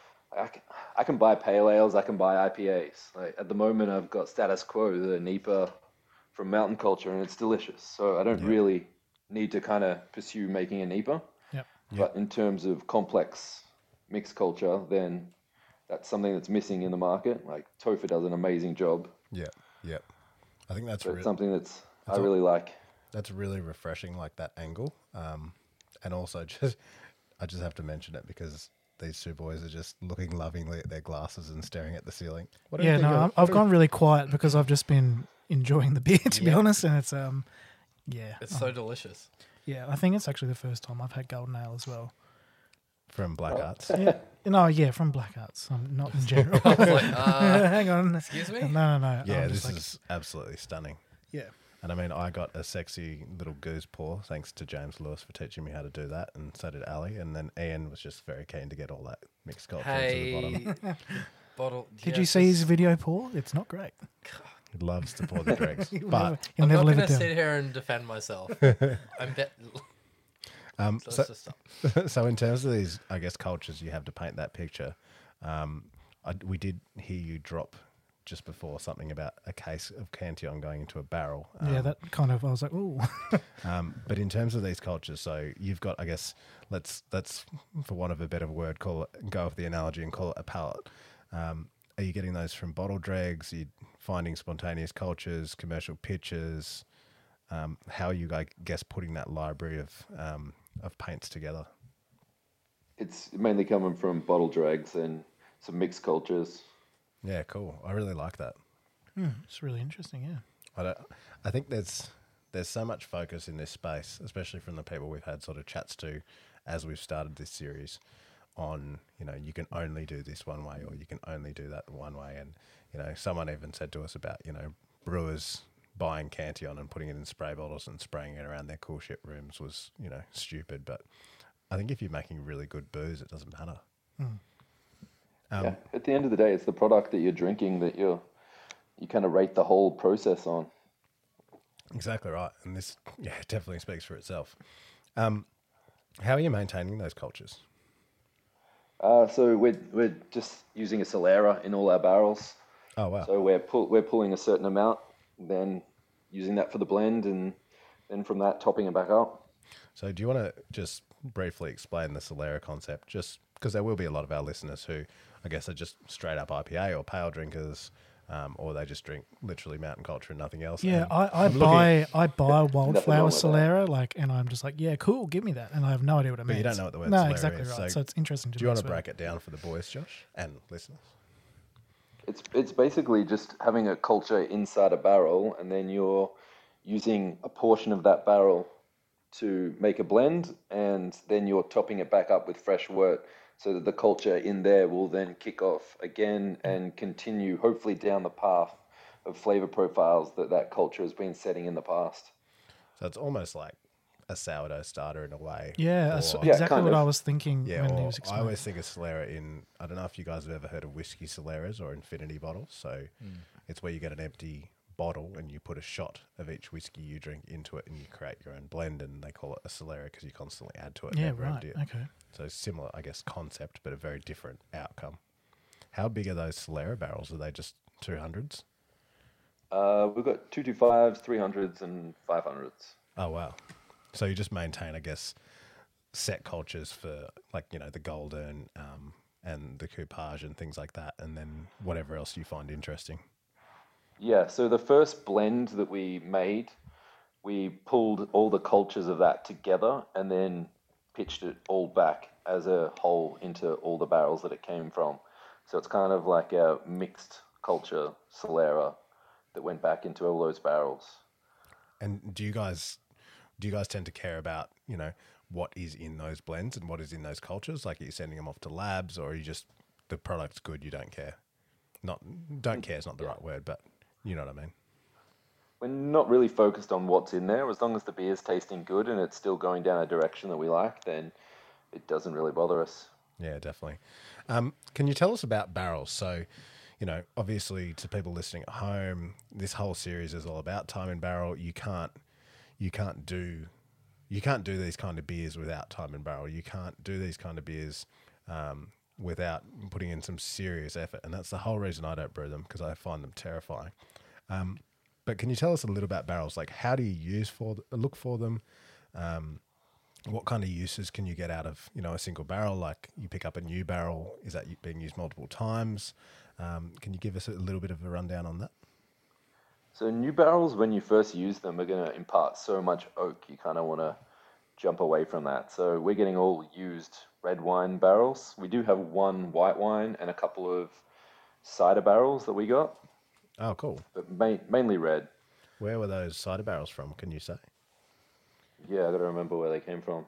Speaker 5: I can buy pale ales, I can buy IPAs. Like at the moment, I've got Status Quo, the NEPA from Mountain Culture, and it's delicious. So I don't really need to kind of pursue making a NEPA.
Speaker 2: Yep.
Speaker 5: But in terms of complex mixed culture, then that's something that's missing in the market. Like Topher does an amazing job.
Speaker 1: Yeah, yeah. I think that's
Speaker 5: something I really like.
Speaker 1: That's really refreshing, like that angle. And also, I just have to mention it because these two boys are just looking lovingly at their glasses and staring at the ceiling.
Speaker 2: I've gone really quiet because I've just been enjoying the beer, to be honest, and it's
Speaker 4: it's so delicious.
Speaker 2: Yeah, I think it's actually the first time I've had golden ale as well.
Speaker 1: From Black Arts?
Speaker 2: From Black Arts. Not in general. Hang on.
Speaker 4: Excuse me?
Speaker 2: No.
Speaker 1: Yeah, this is absolutely stunning.
Speaker 2: Yeah.
Speaker 1: And I mean, I got a sexy little goose pour thanks to James Lewis for teaching me how to do that, and so did Ali. And then Ian was just very keen to get all that mixed culture to the bottom.
Speaker 4: Bottle.
Speaker 2: Did you see his video pour? It's not great.
Speaker 1: He loves to pour the drinks.
Speaker 2: He'll
Speaker 1: But
Speaker 2: never
Speaker 4: I'm not
Speaker 2: live
Speaker 4: going
Speaker 2: it
Speaker 4: to
Speaker 2: down.
Speaker 4: sit here and defend myself. Let's just stop.
Speaker 1: So in terms of these, I guess, cultures you have to paint that picture, we did hear you drop just before something about a case of Cantillon going into a barrel.
Speaker 2: That kind of, I was like, ooh.
Speaker 1: But in terms of these cultures, so you've got, I guess, let's for want of a better word, go with the analogy and call it a palette. Are you getting those from bottle dregs? Are you finding spontaneous cultures, commercial pitches? How are you, I guess, putting that library of paints together?
Speaker 5: It's mainly coming from bottle dregs and some mixed cultures.
Speaker 1: Yeah, cool. I really like that.
Speaker 2: It's really interesting, yeah.
Speaker 1: I think there's so much focus in this space, especially from the people we've had sort of chats to as we've started this series on, you can only do this one way or you can only do that one way. And, someone even said to us about, brewers buying Cantillon and putting it in spray bottles and spraying it around their cool ship rooms was, stupid. But I think if you're making really good booze, it doesn't matter.
Speaker 5: Yeah. At the end of the day, it's the product that you're drinking that you kind of rate the whole process on.
Speaker 1: Exactly right. And this, definitely speaks for itself. How are you maintaining those cultures?
Speaker 5: So we're just using a Solera in all our barrels.
Speaker 1: Oh, wow.
Speaker 5: So we're pulling a certain amount, then using that for the blend, and then from that topping it back up.
Speaker 1: So do you want to just briefly explain the Solera concept? Just because there will be a lot of our listeners who, I guess, are just straight up IPA or pale drinkers, or they just drink literally Mountain Culture and nothing else.
Speaker 2: Yeah,
Speaker 1: And
Speaker 2: I
Speaker 1: I'm
Speaker 2: buy
Speaker 1: looking-
Speaker 2: Wildflower
Speaker 5: with that.
Speaker 2: Solera, and I'm just like, yeah, cool, give me that, and I have no idea what it
Speaker 1: But
Speaker 2: means.
Speaker 1: you don't know what the word
Speaker 2: No,
Speaker 1: Solera
Speaker 2: exactly
Speaker 1: is,
Speaker 2: right.
Speaker 1: so
Speaker 2: So it's interesting to
Speaker 1: Do you want
Speaker 2: mess
Speaker 1: to
Speaker 2: with.
Speaker 1: break it down for the boys, Josh, and listeners?
Speaker 5: It's basically just having a culture inside a barrel, and then you're using a portion of that barrel to make a blend, and then you're topping it back up with fresh wort, so that the culture in there will then kick off again and continue, hopefully, down the path of flavor profiles that culture has been setting in the past.
Speaker 1: So it's almost like a sourdough starter in a way.
Speaker 2: Yeah,
Speaker 1: or-
Speaker 2: that's
Speaker 5: Yeah,
Speaker 2: exactly
Speaker 5: kind
Speaker 2: what
Speaker 5: of.
Speaker 2: I was thinking
Speaker 1: Yeah,
Speaker 2: when he
Speaker 1: or
Speaker 2: was
Speaker 1: I
Speaker 2: explaining.
Speaker 1: always think of Solera in, I don't know if you guys have ever heard of whiskey Soleras or infinity bottles. So it's where you get an empty bottle and you put a shot of each whiskey you drink into it and you create your own blend, and they call it a Solera because you constantly add to it.
Speaker 2: Yeah,
Speaker 1: never
Speaker 2: right.
Speaker 1: empty it.
Speaker 2: Okay.
Speaker 1: So similar, I guess, concept, but a very different outcome. How big are those Solera barrels? Are they just 200s?
Speaker 5: We've got 225s, 300s, and 500s.
Speaker 1: Oh, wow. So you just maintain, I guess, set cultures for like, the Golden and the Coupage and things like that, and then whatever else you find interesting.
Speaker 5: Yeah, so the first blend that we made, we pulled all the cultures of that together and then pitched it all back as a whole into all the barrels that it came from. So it's kind of like a mixed culture Solera that went back into all those barrels.
Speaker 1: And do you guys tend to care about, what is in those blends and what is in those cultures? Like, are you sending them off to labs, or are you just, the product's good, you don't care? Don't care is not the right word, but you know what I mean?
Speaker 5: We're not really focused on what's in there. As long as the beer's tasting good and it's still going down a direction that we like, then it doesn't really bother us.
Speaker 1: Yeah, definitely. Can you tell us about barrels? So, obviously to people listening at home, this whole series is all about time in barrel. You can't do these kind of beers without time in barrel. You can't do these kind of beers without putting in some serious effort. And that's the whole reason I don't brew them, because I find them terrifying. But can you tell us a little about barrels? Like, how do you look for them? What kind of uses can you get out of, a single barrel? Like, you pick up a new barrel, is that being used multiple times? Can you give us a little bit of a rundown on that?
Speaker 5: So new barrels, when you first use them, are going to impart so much oak, you kind of want to jump away from that. So we're getting all used red wine barrels. We do have one white wine and a couple of cider barrels that we got,
Speaker 1: Oh, cool.
Speaker 5: but mainly red.
Speaker 1: Where were those cider barrels from, can you say?
Speaker 5: Yeah, I got to remember where they came from.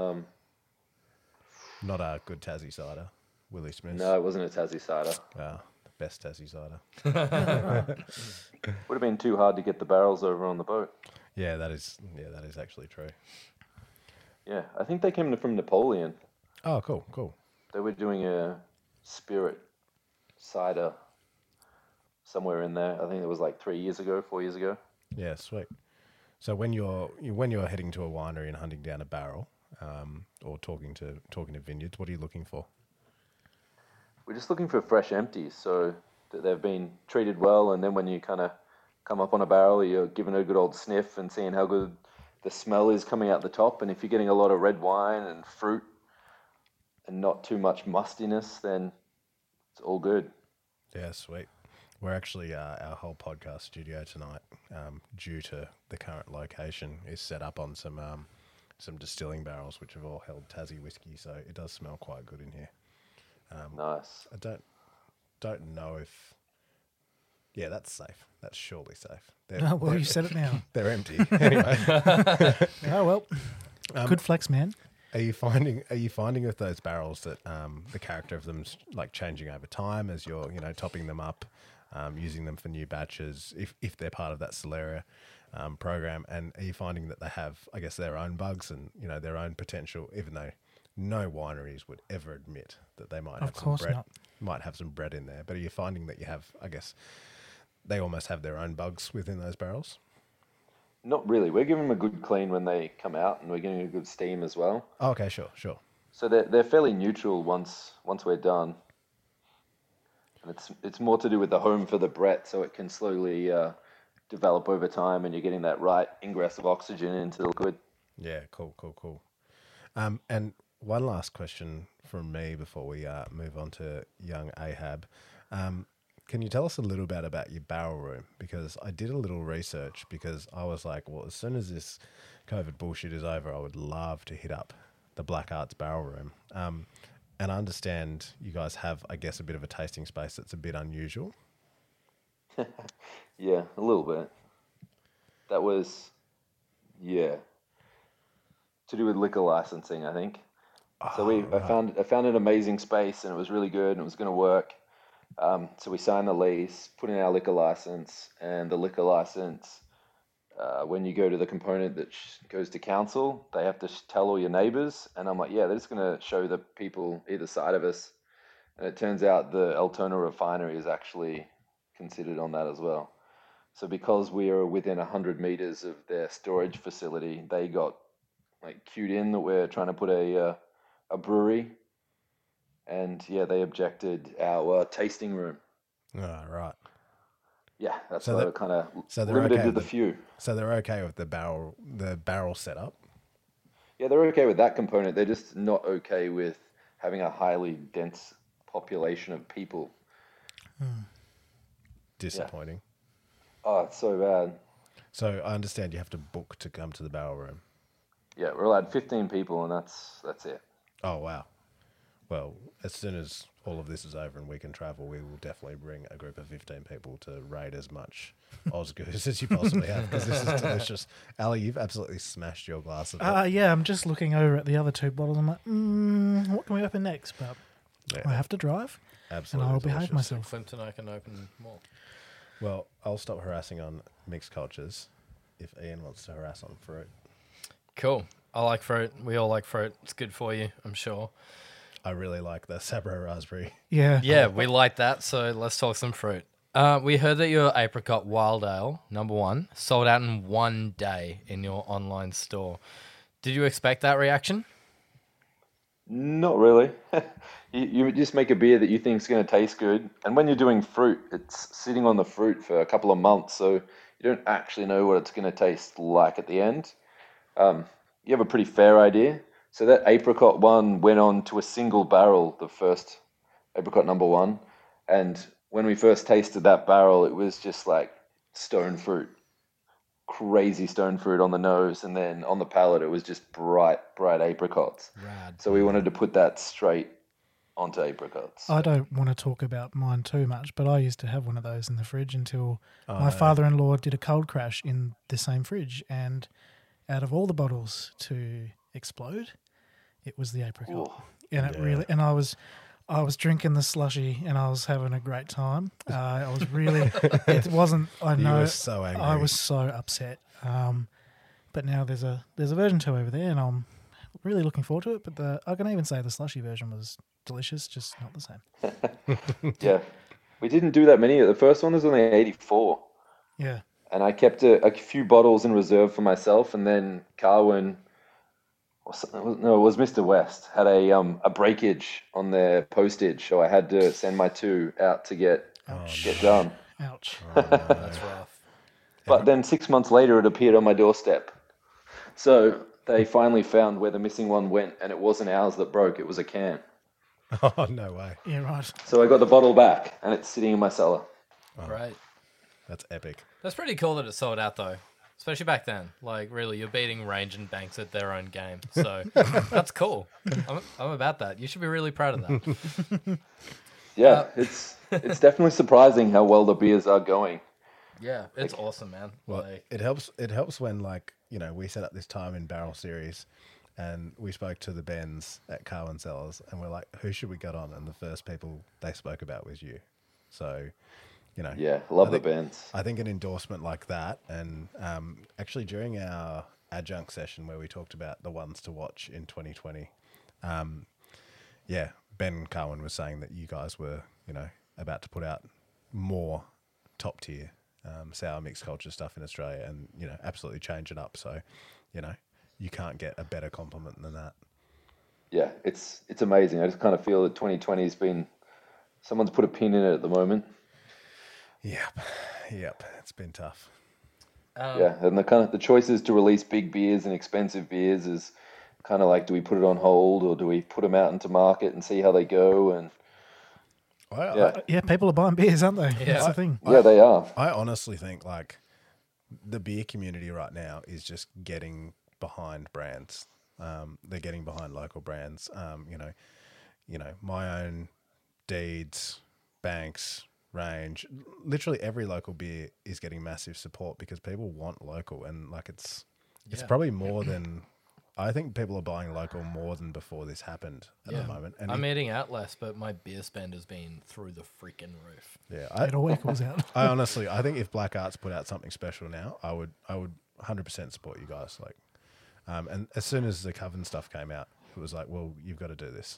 Speaker 1: Not a good Tassie cider, Willie Smith.
Speaker 5: No, it wasn't a Tassie cider.
Speaker 1: The best Tassie cider.
Speaker 5: Would have been too hard to get the barrels over on the boat.
Speaker 1: Yeah, that is actually true.
Speaker 5: Yeah, I think they came from Napoleon.
Speaker 1: Oh, cool.
Speaker 5: They were doing a spirit cider somewhere in there. I think it was like 4 years ago.
Speaker 1: Yeah, sweet. So when you're heading to a winery and hunting down a barrel, or talking to vineyards, what are you looking for?
Speaker 5: We're just looking for fresh empties, so that they've been treated well, and then when you kind of come up on a barrel, you're giving it a good old sniff and seeing how good the smell is coming out the top. And if you're getting a lot of red wine and fruit and not too much mustiness, then it's all good.
Speaker 1: Yeah, sweet. We're actually, our whole podcast studio tonight, due to the current location, is set up on some distilling barrels, which have all held Tassie whiskey, so it does smell quite good in here.
Speaker 5: Nice.
Speaker 1: I don't know if... Yeah, that's safe. That's surely safe.
Speaker 2: Oh, well, you said it now.
Speaker 1: They're empty. Anyway,
Speaker 2: Oh, well. Good flex, man.
Speaker 1: Are you finding with those barrels that the character of them's like changing over time as you're topping them up, using them for new batches if they're part of that Solera program? And are you finding that they have, I guess, their own bugs and their own potential, even though no wineries would ever admit that they might
Speaker 2: Of
Speaker 1: have some
Speaker 2: course
Speaker 1: bread,
Speaker 2: not.
Speaker 1: might have some bread in there. But are you finding that you have, I guess, they almost have their own bugs within those barrels?
Speaker 5: Not really. We're giving them a good clean when they come out, and we're getting a good steam as well.
Speaker 1: Oh, okay, sure.
Speaker 5: So they're fairly neutral once we're done. And it's more to do with the home for the Brett, so it can slowly develop over time, and you're getting that right ingress of oxygen into the liquid.
Speaker 1: Yeah, cool. And one last question from me before we move on to young Ahab. Can you tell us a little bit about your barrel room? Because I did a little research because I was like, well, as soon as this COVID bullshit is over, I would love to hit up the Black Arts barrel room. And I understand you guys have, I guess, a bit of a tasting space that's a bit unusual.
Speaker 5: Yeah, a little bit. That was, yeah, to do with liquor licensing, I think. So I found an amazing space, and it was really good, and it was going to work. So we signed the lease, put in our liquor license, and the liquor license, when you go to the component that goes to council, they have to tell all your neighbors. And I'm like, yeah, they're just going to show the people either side of us. And it turns out the Altona refinery is actually considered on that as well. So because we are within 100 meters of their storage facility, they got like cued in that we're trying to put a brewery. And yeah, they objected our tasting room.
Speaker 1: Oh, right.
Speaker 5: Yeah, that's
Speaker 1: So
Speaker 5: why
Speaker 1: that-
Speaker 5: we're kind of
Speaker 1: so they're
Speaker 5: limited
Speaker 1: okay
Speaker 5: to the
Speaker 1: with-
Speaker 5: few.
Speaker 1: So they're okay with the barrel setup.
Speaker 5: Yeah, they're okay with that component. They're just not okay with having a highly dense population of people.
Speaker 1: Disappointing.
Speaker 5: Oh, it's so bad.
Speaker 1: So I understand you have to book to come to the barrel room.
Speaker 5: Yeah, we're allowed 15 people, and that's it.
Speaker 1: Oh, wow. Well, as soon as all of this is over and we can travel, we will definitely bring a group of 15 people to raid as much Oz Goose as you possibly have, because this is delicious. Ali, you've absolutely smashed your glass of it.
Speaker 2: Yeah, I'm just looking over at the other two bottles. I'm like, what can we open next? But
Speaker 1: Yeah,
Speaker 2: I have to drive,
Speaker 1: absolutely
Speaker 2: and I'll behave
Speaker 1: delicious.
Speaker 2: myself.
Speaker 4: Clinton, I can open more.
Speaker 1: Well, I'll stop harassing on mixed cultures if Ian wants to harass on fruit.
Speaker 4: Cool. I like fruit. We all like fruit. It's good for you, I'm sure.
Speaker 1: I really like the Sabro raspberry.
Speaker 2: Yeah.
Speaker 4: Yeah, we like that. So let's talk some fruit. We heard that your apricot wild ale, number 1, sold out in 1 day in your online store. Did you expect that reaction?
Speaker 5: Not really. You just make a beer that you think is going to taste good, and when you're doing fruit, it's sitting on the fruit for a couple of months, so you don't actually know what it's going to taste like at the end. You have a pretty fair idea. So that apricot one went on to a single barrel, the first apricot number 1, and when we first tasted that barrel, it was just like stone fruit, crazy stone fruit on the nose, and then on the palate, it was just bright apricots.
Speaker 4: Rad.
Speaker 5: So we wanted to put that straight onto apricots.
Speaker 2: I don't want to talk about mine too much, but I used to have one of those in the fridge until my father-in-law did a cold crash in the same fridge, and out of all the bottles to explode, it was the apricot.
Speaker 5: Ooh.
Speaker 2: And it really, and I was drinking the slushy and I was having a great time. I was really, it wasn't, I
Speaker 1: You
Speaker 2: know,
Speaker 1: were so angry.
Speaker 2: I was so upset. But now there's a version 2 over there, and I'm really looking forward to it. But I can even say the slushy version was delicious, just not the same.
Speaker 5: Yeah. We didn't do that many. The first one was only 84.
Speaker 2: Yeah.
Speaker 5: And I kept a few bottles in reserve for myself. And then Carwin, it was Mr. West, had a breakage on their postage. So I had to send my 2 out to get done.
Speaker 2: Ouch.
Speaker 4: That's rough.
Speaker 5: But then 6 months later, it appeared on my doorstep. So they finally found where the missing one went. And it wasn't ours that broke. It was a can.
Speaker 1: Oh, no way.
Speaker 2: Yeah, right.
Speaker 5: So I got the bottle back, and it's sitting in my cellar.
Speaker 4: Right.
Speaker 1: That's epic.
Speaker 4: That's pretty cool that it sold out, though. Especially back then. Like, really, you're beating Range and Banks at their own game. So that's cool. I'm about that. You should be really proud of that.
Speaker 5: Yeah, it's definitely surprising how well the beers are going.
Speaker 4: Yeah, it's awesome, man.
Speaker 1: Well,
Speaker 4: Like,
Speaker 1: it helps when, like, you know, we set up this time in barrel series and we spoke to the Bens at Carwin Cellars and we're like, who should we get on? And the first people they spoke about was you. So, you know.
Speaker 5: Yeah, love
Speaker 1: I
Speaker 5: the
Speaker 1: think-
Speaker 5: bands.
Speaker 1: I think an endorsement like that, and actually during our adjunct session where we talked about the ones to watch in 2020, yeah, Ben Carwin was saying that you guys were, about to put out more top tier sour mixed culture stuff in Australia, and absolutely change it up. So, you can't get a better compliment than that.
Speaker 5: Yeah, it's amazing. I just kind of feel that 2020 has been, someone's put a pin in it at the moment.
Speaker 1: Yep, it's been tough.
Speaker 5: Yeah, and the choices to release big beers and expensive beers is kind of like, do we put it on hold or do we put them out into market and see how they go? And
Speaker 2: Yeah, people are buying beers, aren't they?
Speaker 4: Yeah.
Speaker 2: That's the thing.
Speaker 5: yeah, they are.
Speaker 1: I honestly think like the beer community right now is just getting behind brands. They're getting behind local brands. My own Deeds, Banks, Range, literally every local beer is getting massive support because people want local, and like it's probably more than, I think people are buying local more than before this happened at the moment. And
Speaker 4: I'm eating out less, but my beer spend has been through the freaking roof.
Speaker 1: yeah,
Speaker 2: It all equals out.
Speaker 1: I honestly, I think if Black Arts put out something special now, I would 100% support you guys. Like, and as soon as the Coven stuff came out, it was like, well, you've got to do this.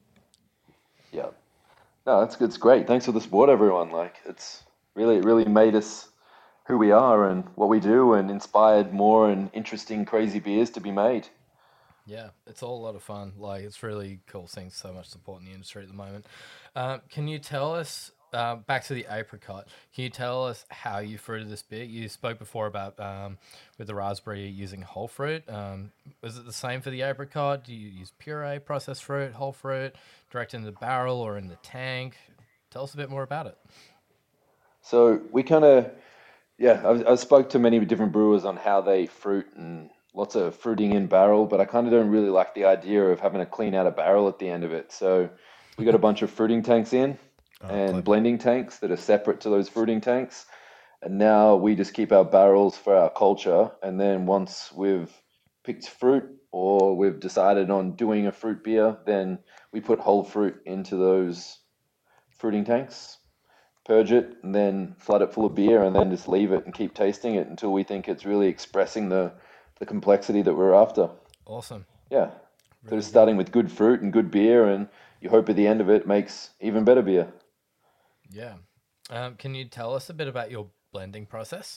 Speaker 5: Yeah. No, that's good. It's great. Thanks for the support, everyone. Like, it's really made us who we are and what we do, and inspired more and interesting, crazy beers to be made.
Speaker 4: Yeah, it's all a lot of fun. Like, it's really cool seeing so much support in the industry at the moment. Can you tell us, back to the apricot, can you tell us how you fruited this beer? You spoke before about with the raspberry using whole fruit. Is it the same for the apricot? Do you use puree, processed fruit, whole fruit, direct in the barrel or in the tank? Tell us a bit more about it.
Speaker 5: So we kind of, I spoke to many different brewers on how they fruit and lots of fruiting in barrel, but I kind of don't really like the idea of having to clean out a barrel at the end of it. So we got a bunch of fruiting tanks in and
Speaker 1: clever.
Speaker 5: blending tanks that are separate to those fruiting tanks. And now we just keep our barrels for our culture. And then once we've picked fruit or we've decided on doing a fruit beer, then we put whole fruit into those fruiting tanks, purge it, and then flood it full of beer, and then just leave it and keep tasting it until we think it's really expressing the complexity that we're after.
Speaker 4: Awesome.
Speaker 5: Yeah. So just starting with good fruit and good beer, and you hope at the end of it makes even better beer.
Speaker 4: Yeah. Can you tell us a bit about your blending process?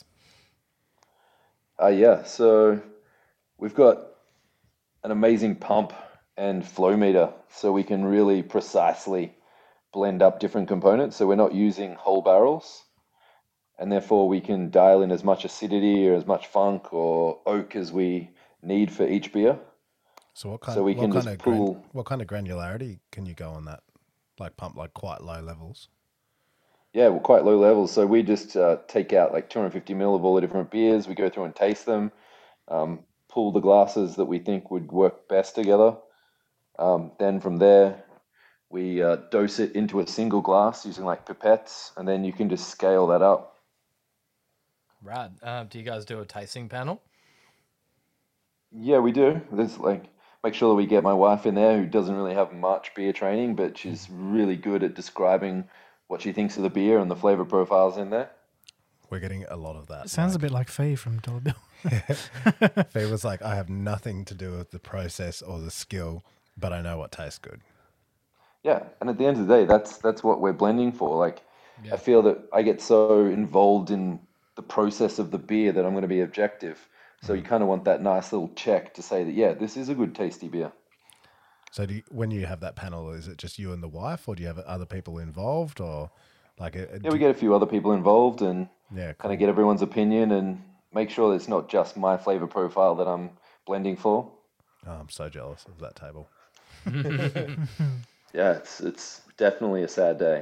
Speaker 5: Yeah. So we've got an amazing pump and flow meter, so we can really precisely blend up different components. So we're not using whole barrels, and therefore we can dial in as much acidity or as much funk or oak as we need for each beer.
Speaker 1: So what kind?
Speaker 5: So we
Speaker 1: what
Speaker 5: can
Speaker 1: kind
Speaker 5: just
Speaker 1: of
Speaker 5: pull.
Speaker 1: what kind of granularity can you go on that? Like pump like quite low levels.
Speaker 5: Yeah, well, quite low levels. So we just take out like 250 ml of all the different beers. We go through and taste them, pull the glasses that we think would work best together. Then from there, we dose it into a single glass using like pipettes, and then you can just scale that up.
Speaker 4: Rad. Do you guys do a tasting panel?
Speaker 5: Yeah, we do. There's like, make sure that we get my wife in there, who doesn't really have much beer training, but she's really good at describing what she thinks of the beer and the flavor profiles in there.
Speaker 1: We're getting a lot of that.
Speaker 2: It sounds a bit like Fee from Dollar Bill.
Speaker 1: Faye was like, I have nothing to do with the process or the skill, but I know what tastes good.
Speaker 5: Yeah, and at the end of the day, that's what we're blending for. Like,
Speaker 4: Yeah.
Speaker 5: I feel that I get so involved in the process of the beer that I'm going to be objective. So you kind of want that nice little check to say that, yeah, this is a good tasty beer.
Speaker 1: So when you have that panel, is it just you and the wife, or do you have other people involved, or like?
Speaker 5: Yeah, we get a few other people involved and
Speaker 1: Yeah,
Speaker 5: kind of get everyone's opinion and make sure that it's not just my flavor profile that I'm blending for.
Speaker 1: Oh, I'm so jealous of that table.
Speaker 5: Yeah, it's definitely a sad day.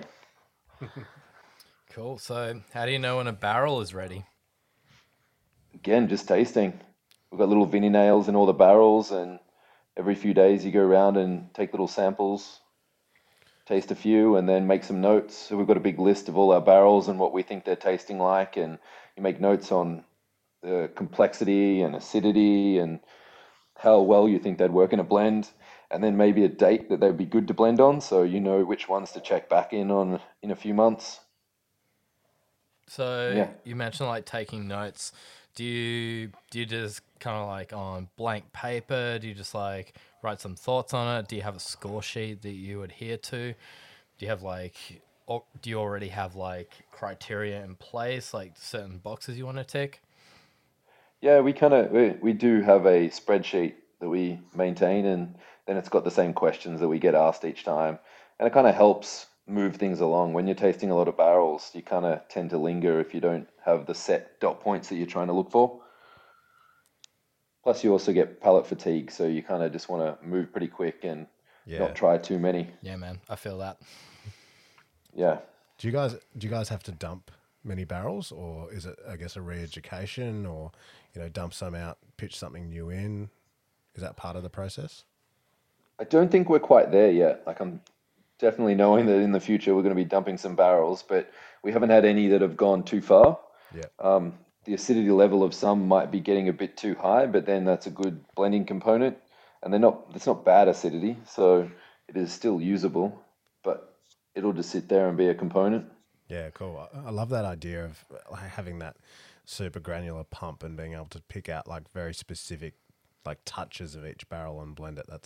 Speaker 4: Cool. So how do you know when a barrel is ready?
Speaker 5: Again, just tasting. We've got little Vinny nails in all the barrels, and every few days you go around and take little samples, taste a few, and then make some notes. So we've got a big list of all our barrels and what we think they're tasting like, and you make notes on the complexity and acidity and how well you think they'd work in a blend, and then maybe a date that they'd be good to blend on, so you know which ones to check back in on in a few months.
Speaker 4: So
Speaker 5: Yeah.
Speaker 4: you mentioned like taking notes. do you just kind of like on blank paper? Do you just like write some thoughts on it? Do you have a score sheet that you adhere to? Do you have like, or do you already have like criteria in place, like certain boxes you want to tick?
Speaker 5: Yeah, we do have a spreadsheet that we maintain, and then it's got the same questions that we get asked each time, and it kind of helps move things along. When you're tasting a lot of barrels, you kind of tend to linger if you don't have the set dot points that you're trying to look for. Plus, you also get palate fatigue, so you kind of just want to move pretty quick and
Speaker 1: Yeah.
Speaker 5: not try too many.
Speaker 4: Yeah, man, I feel that.
Speaker 5: Yeah.
Speaker 1: Do you guys have to dump many barrels, or is it, I guess, a re-education, or dump some out, pitch something new in? Is that part of the process?
Speaker 5: I don't think we're quite there yet. Like, I'm definitely knowing that in the future we're going to be dumping some barrels, but we haven't had any that have gone too far.
Speaker 1: Yeah.
Speaker 5: The acidity level of some might be getting a bit too high, but then that's a good blending component, and it's not bad acidity, so it is still usable, but it'll just sit there and be a component.
Speaker 1: Yeah, cool. I love that idea of like having that super granular pump and being able to pick out like very specific like touches of each barrel and blend it.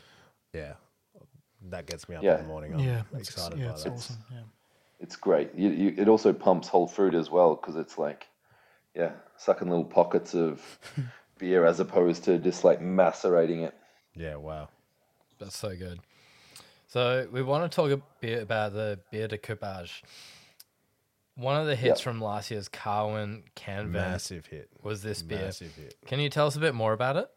Speaker 1: That gets me up in the morning. I'm excited by
Speaker 2: it's
Speaker 1: that.
Speaker 2: awesome. Yeah.
Speaker 5: It's great. It also pumps whole fruit as well, because it's like, sucking little pockets of beer as opposed to just like macerating it.
Speaker 1: Yeah, wow.
Speaker 4: That's so good. So we want to talk a bit about the Bière de Coupage. One of the hits from last year's Carwin Canvas
Speaker 1: Massive hit.
Speaker 4: was this beer.
Speaker 1: Massive hit.
Speaker 4: Can you tell us a bit more about it?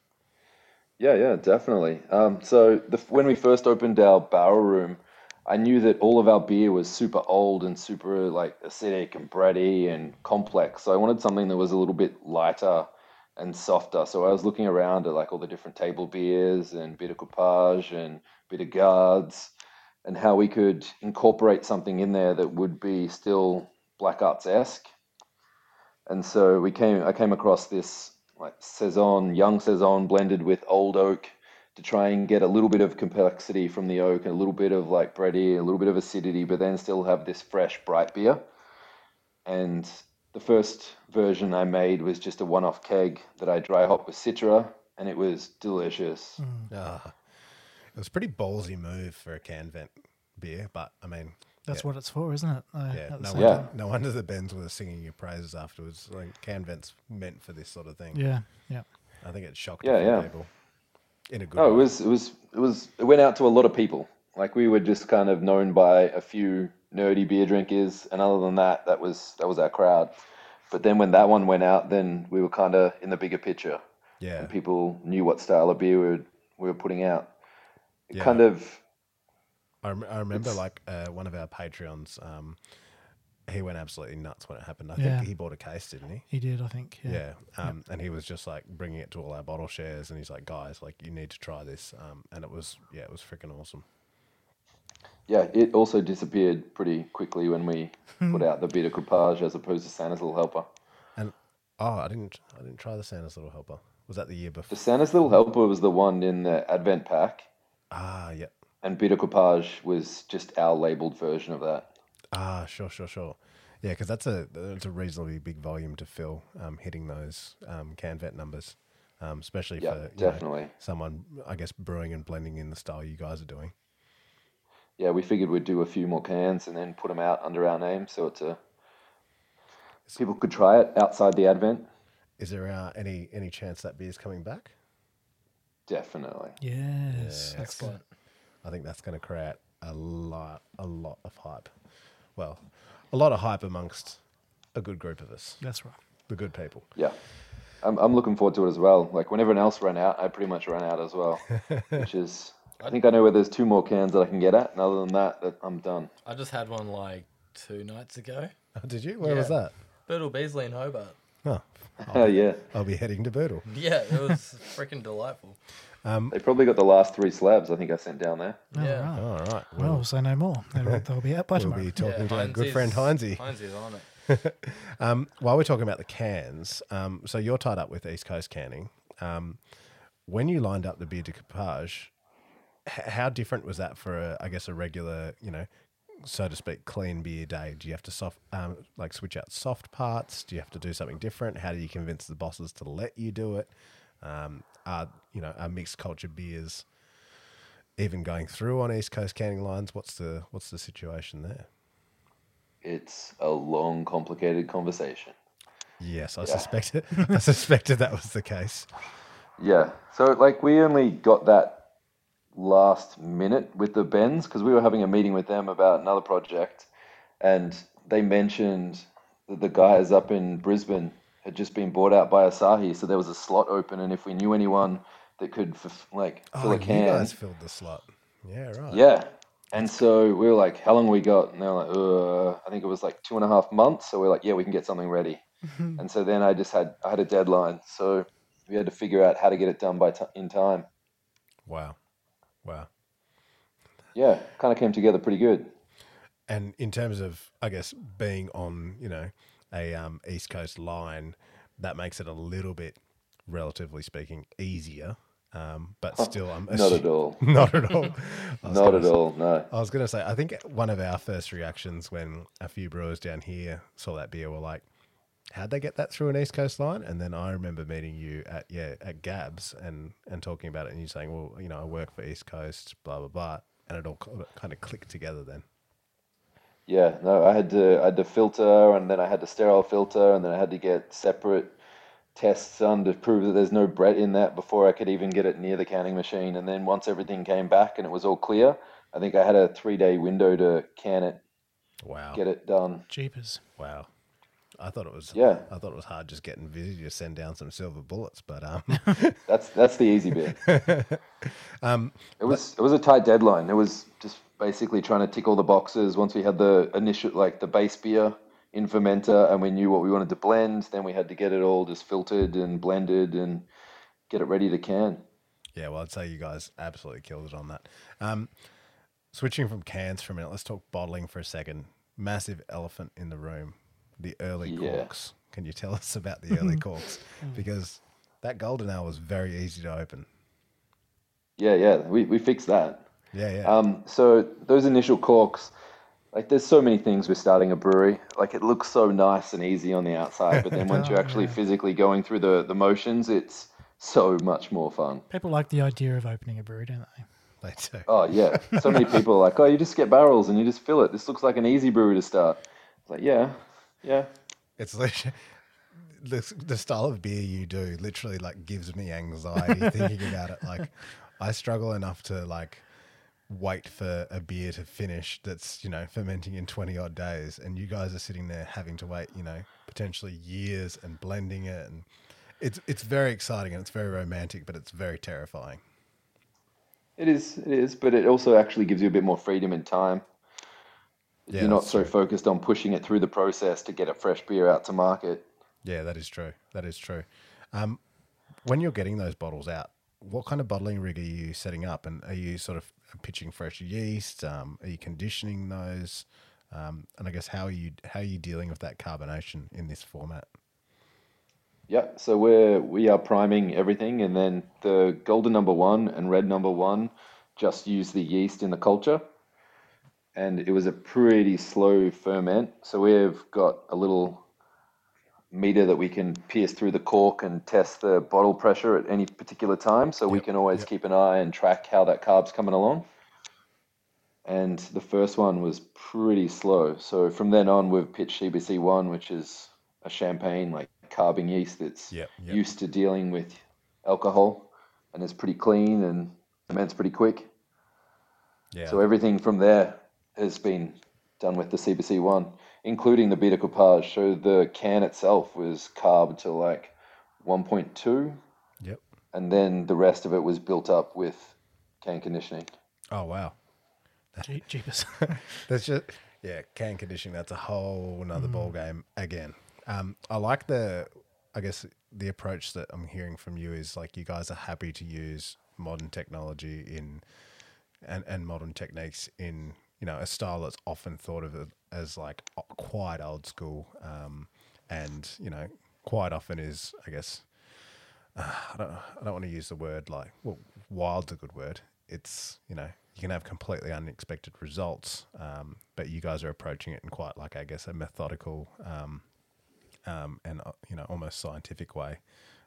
Speaker 5: Yeah, definitely. So when we first opened our barrel room, I knew that all of our beer was super old and super like acidic and bready and complex. So I wanted something that was a little bit lighter and softer. So I was looking around at like all the different table beers and Bière de Coupage and Bière de Gardes, and how we could incorporate something in there that would be still Black Arts-esque. And so I came across this like young Saison blended with old oak to try and get a little bit of complexity from the oak and a little bit of like bready, a little bit of acidity, but then still have this fresh, bright beer. And the first version I made was just a one-off keg that I dry hopped with Citra, and it was delicious.
Speaker 1: It was a pretty ballsy move for a can vent beer, but I mean,
Speaker 2: That's what it's for, isn't it?
Speaker 1: No wonder the Bens were singing your praises afterwards. Like can vents meant for this sort of thing.
Speaker 2: Yeah.
Speaker 1: I think it shocked a few people in a good
Speaker 5: Oh,
Speaker 1: way.
Speaker 5: it went out to a lot of people. Like we were just kind of known by a few nerdy beer drinkers, and other than that, that was our crowd. But then when that one went out, then we were kind of in the bigger picture.
Speaker 1: Yeah.
Speaker 5: And people knew what style of beer we were putting out. It
Speaker 1: Yeah.
Speaker 5: kind of.
Speaker 1: I remember like one of our Patreons, he went absolutely nuts when it happened. I think he bought a case, didn't he?
Speaker 2: He did, I think.
Speaker 1: Yeah. And he was just like bringing it to all our bottle shares, and he's like, guys, like you need to try this. And it was freaking awesome.
Speaker 5: Yeah, it also disappeared pretty quickly when we put out the Bière de Coupage as opposed to Santa's Little Helper.
Speaker 1: And I didn't try the Santa's Little Helper. Was that the year
Speaker 5: The
Speaker 1: before?
Speaker 5: Santa's Little Helper was the one in the Advent pack,
Speaker 1: Yeah.
Speaker 5: and Bière de Coupage was just our labeled version of that.
Speaker 1: Sure. Yeah, because that's a reasonably big volume to fill, hitting those can vet numbers, especially for
Speaker 5: definitely.
Speaker 1: someone, I guess, brewing and blending in the style you guys are doing.
Speaker 5: Yeah, we figured we'd do a few more cans and then put them out under our name, so people could try it outside the Advent.
Speaker 1: Is there any chance that beer's coming back?
Speaker 5: Definitely.
Speaker 2: Yes.
Speaker 1: Yeah,
Speaker 2: That's good.
Speaker 1: I think that's going to create a lot of hype. Well, a lot of hype amongst a good group of us,
Speaker 2: That's right.
Speaker 1: the good people.
Speaker 5: Yeah. I'm looking forward to it as well. Like when everyone else ran out, I pretty much ran out as well, which is, I think I know where there's 2 more cans that I can get at, and other than that I'm done.
Speaker 4: I just had one like 2 nights ago.
Speaker 1: Oh, did you? Where was that?
Speaker 4: Birdle Beasley in Hobart.
Speaker 1: Oh,
Speaker 5: Oh, yeah.
Speaker 1: I'll be heading to Birdle.
Speaker 4: Yeah, it was freaking delightful.
Speaker 5: They probably got the last 3 slabs I think I sent down there.
Speaker 4: Yeah.
Speaker 2: Right.
Speaker 1: All right.
Speaker 2: Well, say no more. They'll be out by
Speaker 1: We'll
Speaker 2: tomorrow.
Speaker 1: be talking to our
Speaker 4: Heinz
Speaker 1: good
Speaker 4: is-
Speaker 1: friend Heinzie.
Speaker 4: Heinz is on it.
Speaker 1: While we're talking about the cans, so you're tied up with East Coast Canning. When you lined up the Bière de Coupage, how different was that for, a regular, so to speak, clean beer day? Do you have to switch out soft parts? Do you have to do something different? How do you convince the bosses to let you do it? Are mixed culture beers even going through on East Coast canning lines? What's the situation there?
Speaker 5: It's a long, complicated conversation.
Speaker 1: Yes, I suspected. I suspected that was the case.
Speaker 5: Yeah. So like we only got that last minute with the Bens because we were having a meeting with them about another project, and they mentioned that the guys up in Brisbane had just been bought out by Asahi, so there was a slot open, and if we knew anyone that could fill a can,
Speaker 1: you guys filled the slot. Yeah, right.
Speaker 5: yeah. And so we were like, how long we got? And they're like, I think it was like 2.5 months. So we're like, yeah, we can get something ready. And so then I had a deadline. So we had to figure out how to get it done in time.
Speaker 1: Wow.
Speaker 5: Yeah, kind of came together pretty good.
Speaker 1: And in terms of, I guess, being on, a East Coast line, that makes it a little bit, relatively speaking, easier. But still, I'm
Speaker 5: not at all.
Speaker 1: Not at all.
Speaker 5: Not at all. No.
Speaker 1: I was going to say, I think one of our first reactions when a few brewers down here saw that beer were like, how'd they get that through an East Coast line? And then I remember meeting you at Gabs and talking about it, and you saying, well, I work for East Coast, blah, blah, blah. And it all kind of clicked together then.
Speaker 5: Yeah, no, I had to filter, and then I had to sterile filter, and then I had to get separate tests done to prove that there's no Brett in that before I could even get it near the canning machine. And then once everything came back and it was all clear, I think I had a 3-day window to can it.
Speaker 1: Wow.
Speaker 5: Get it done.
Speaker 2: Jeepers.
Speaker 1: Wow. I thought it was hard just getting Vizzy to send down some silver bullets, but
Speaker 5: that's the easy bit. It was a tight deadline. It was just basically trying to tick all the boxes. Once we had the initial the base beer in fermenter and we knew what we wanted to blend, then we had to get it all just filtered and blended and get it ready to can.
Speaker 1: Yeah, well, I'd say you guys absolutely killed it on that. Switching from cans for a minute, let's talk bottling for a second. Massive elephant in the room, the early corks. Can you tell us about the early corks? Because that Golden Ale was very easy to open.
Speaker 5: Yeah, we fixed that.
Speaker 1: Yeah.
Speaker 5: So those initial corks, there's so many things with starting a brewery. It looks so nice and easy on the outside, but then once you're actually physically going through the motions, it's so much more fun.
Speaker 2: People like the idea of opening a brewery, don't they?
Speaker 1: They do.
Speaker 5: Oh, yeah. So many people are like, you just get barrels and you just fill it. This looks like an easy brewery to start. It's like, yeah.
Speaker 1: It's literally the style of beer you do literally gives me anxiety thinking about it. I struggle enough to wait for a beer to finish that's, fermenting in 20 odd days. And you guys are sitting there having to wait, potentially years and blending it. And it's very exciting and it's very romantic, but it's very terrifying.
Speaker 5: It is, but it also actually gives you a bit more freedom in time.
Speaker 1: Yeah,
Speaker 5: you're not so focused on pushing it through the process to get a fresh beer out to market.
Speaker 1: Yeah, that is true. When you're getting those bottles out, what kind of bottling rig are you setting up? And are you sort of pitching fresh yeast? Are you conditioning those? And I guess how are you dealing with that carbonation in this format?
Speaker 5: Yeah, so we are priming everything, and then the Golden No. 1 and Red No. 1 just use the yeast in the culture, and it was a pretty slow ferment. So we've got a little meter that we can pierce through the cork and test the bottle pressure at any particular time, so we can always keep an eye and track how that carb's coming along. And the first one was pretty slow. So from then on, we've pitched CBC1, which is a champagne carbing yeast that's used to dealing with alcohol and is pretty clean and ferments pretty quick. Yeah. So everything from there has been done with the CBC1, including the beta coupage. So the can itself was carved to 1.2.
Speaker 1: Yep.
Speaker 5: And then the rest of it was built up with can conditioning.
Speaker 1: Oh, wow.
Speaker 2: Jeepers.
Speaker 1: That's just, can conditioning. That's a whole another ball game again. I like the approach that I'm hearing from you is you guys are happy to use modern technology and modern techniques in, a style that's often thought of as quite old school. And, quite often is, I guess, I don't want to use the word wild's a good word. It's, you can have completely unexpected results. But you guys are approaching it in quite like, I guess, a methodical and almost scientific way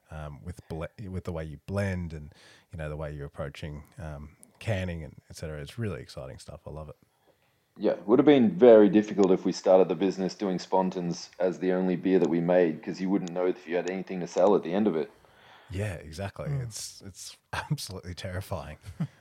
Speaker 1: with the way you blend and the way you're approaching canning and etc. It's really exciting stuff. I love it.
Speaker 5: Yeah, it would have been very difficult if we started the business doing Spontans as the only beer that we made, because you wouldn't know if you had anything to sell at the end of it.
Speaker 1: Yeah, exactly. It's absolutely terrifying.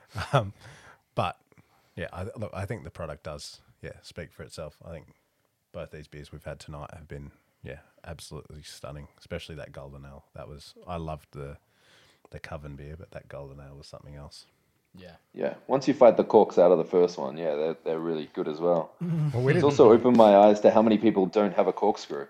Speaker 1: But yeah, I think the product does speak for itself. I think both these beers we've had tonight have been absolutely stunning, especially that Golden Ale. I loved the Coven beer, but that Golden Ale was something else.
Speaker 5: Yeah. Once you fight the corks out of the first one, they're really good as well.
Speaker 1: Well, we
Speaker 5: It's also opened my eyes to how many people don't have a corkscrew.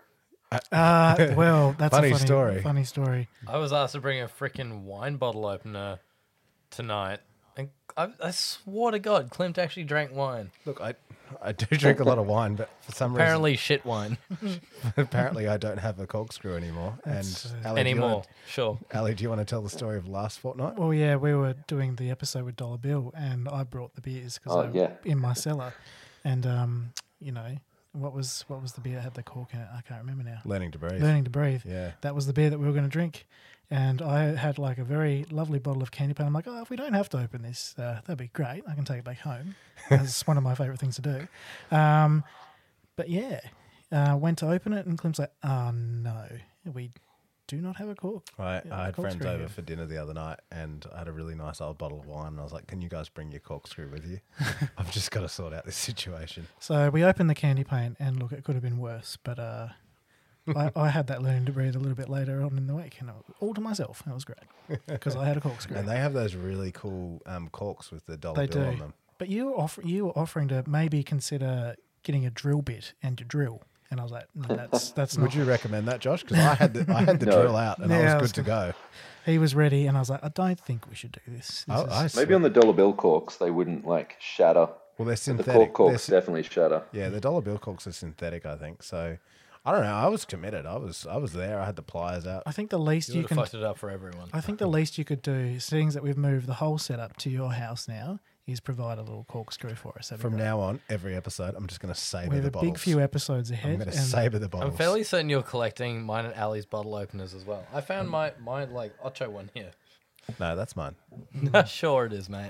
Speaker 2: Well, that's
Speaker 1: Funny
Speaker 2: a
Speaker 1: story.
Speaker 2: Funny story.
Speaker 4: I was asked to bring a freaking wine bottle opener tonight, and I swore to God, Klimt actually drank wine.
Speaker 1: Look, I do drink a lot of wine, but for some
Speaker 4: Apparently, shit wine
Speaker 1: apparently I don't have a corkscrew anymore. And Ali,
Speaker 4: anymore. Sure.
Speaker 1: Ali, do you want to tell the story of last fortnight?
Speaker 2: Well, yeah, we were doing the episode with Dollar Bill, and I brought the beers because they were in my cellar, and what was the beer that had the cork in it? I can't remember now.
Speaker 1: Learning to breathe.
Speaker 2: Learning to breathe.
Speaker 1: Yeah.
Speaker 2: That was the beer that we were going to drink. And I had like a very lovely bottle of candy paint. I'm like, if we don't have to open this, that'd be great. I can take it back home. That's one of my favourite things to do. But yeah, went to open it and Klim's like, oh no, we do not have a cork.
Speaker 1: I had friends
Speaker 2: corkscrew
Speaker 1: over
Speaker 2: here.
Speaker 1: for dinner the other night and I had a really nice old bottle of wine and I was like, can you guys bring your corkscrew with you? I've just got to sort out this situation.
Speaker 2: So we opened the candy paint and look, it could have been worse. But I had that learning to breathe a little bit later on in the week and it was all to myself. It was great because I had a corkscrew.
Speaker 1: And they have those really cool corks with the dollar
Speaker 2: They
Speaker 1: bill
Speaker 2: do.
Speaker 1: on them.
Speaker 2: But you were offering to maybe consider getting a drill bit and to drill. And I was like, no, that's not.
Speaker 1: Would you recommend that, Josh? Because I had the
Speaker 5: No.
Speaker 1: drill out and
Speaker 2: Yeah,
Speaker 1: I was good to go.
Speaker 2: He was ready, and I was like, I don't think we should do this.
Speaker 5: Maybe on the dollar bill corks, they wouldn't like shatter.
Speaker 1: Well, they're
Speaker 5: The
Speaker 1: synthetic.
Speaker 5: cork corks definitely shatter.
Speaker 1: Yeah, the dollar bill corks are synthetic, I think. So I don't know. I was committed. I was there. I had the pliers out.
Speaker 2: I think the least
Speaker 4: You
Speaker 2: you
Speaker 4: would
Speaker 2: can.
Speaker 4: have fucked it up for everyone.
Speaker 2: I think the least you could do, seeing that we've moved the whole setup to your house now, is provide a little corkscrew for us. That'd be
Speaker 1: From
Speaker 2: great.
Speaker 1: now on, every episode, I'm just going to sabre
Speaker 2: we have
Speaker 1: the
Speaker 2: a
Speaker 1: bottles.
Speaker 2: big few episodes
Speaker 1: I'm
Speaker 2: ahead.
Speaker 1: going to
Speaker 2: and
Speaker 1: sabre the bottles.
Speaker 4: I'm fairly certain you're collecting mine and Ali's bottle openers as well. I found my like Ocho one here.
Speaker 1: No, that's mine.
Speaker 4: Sure it is, mate.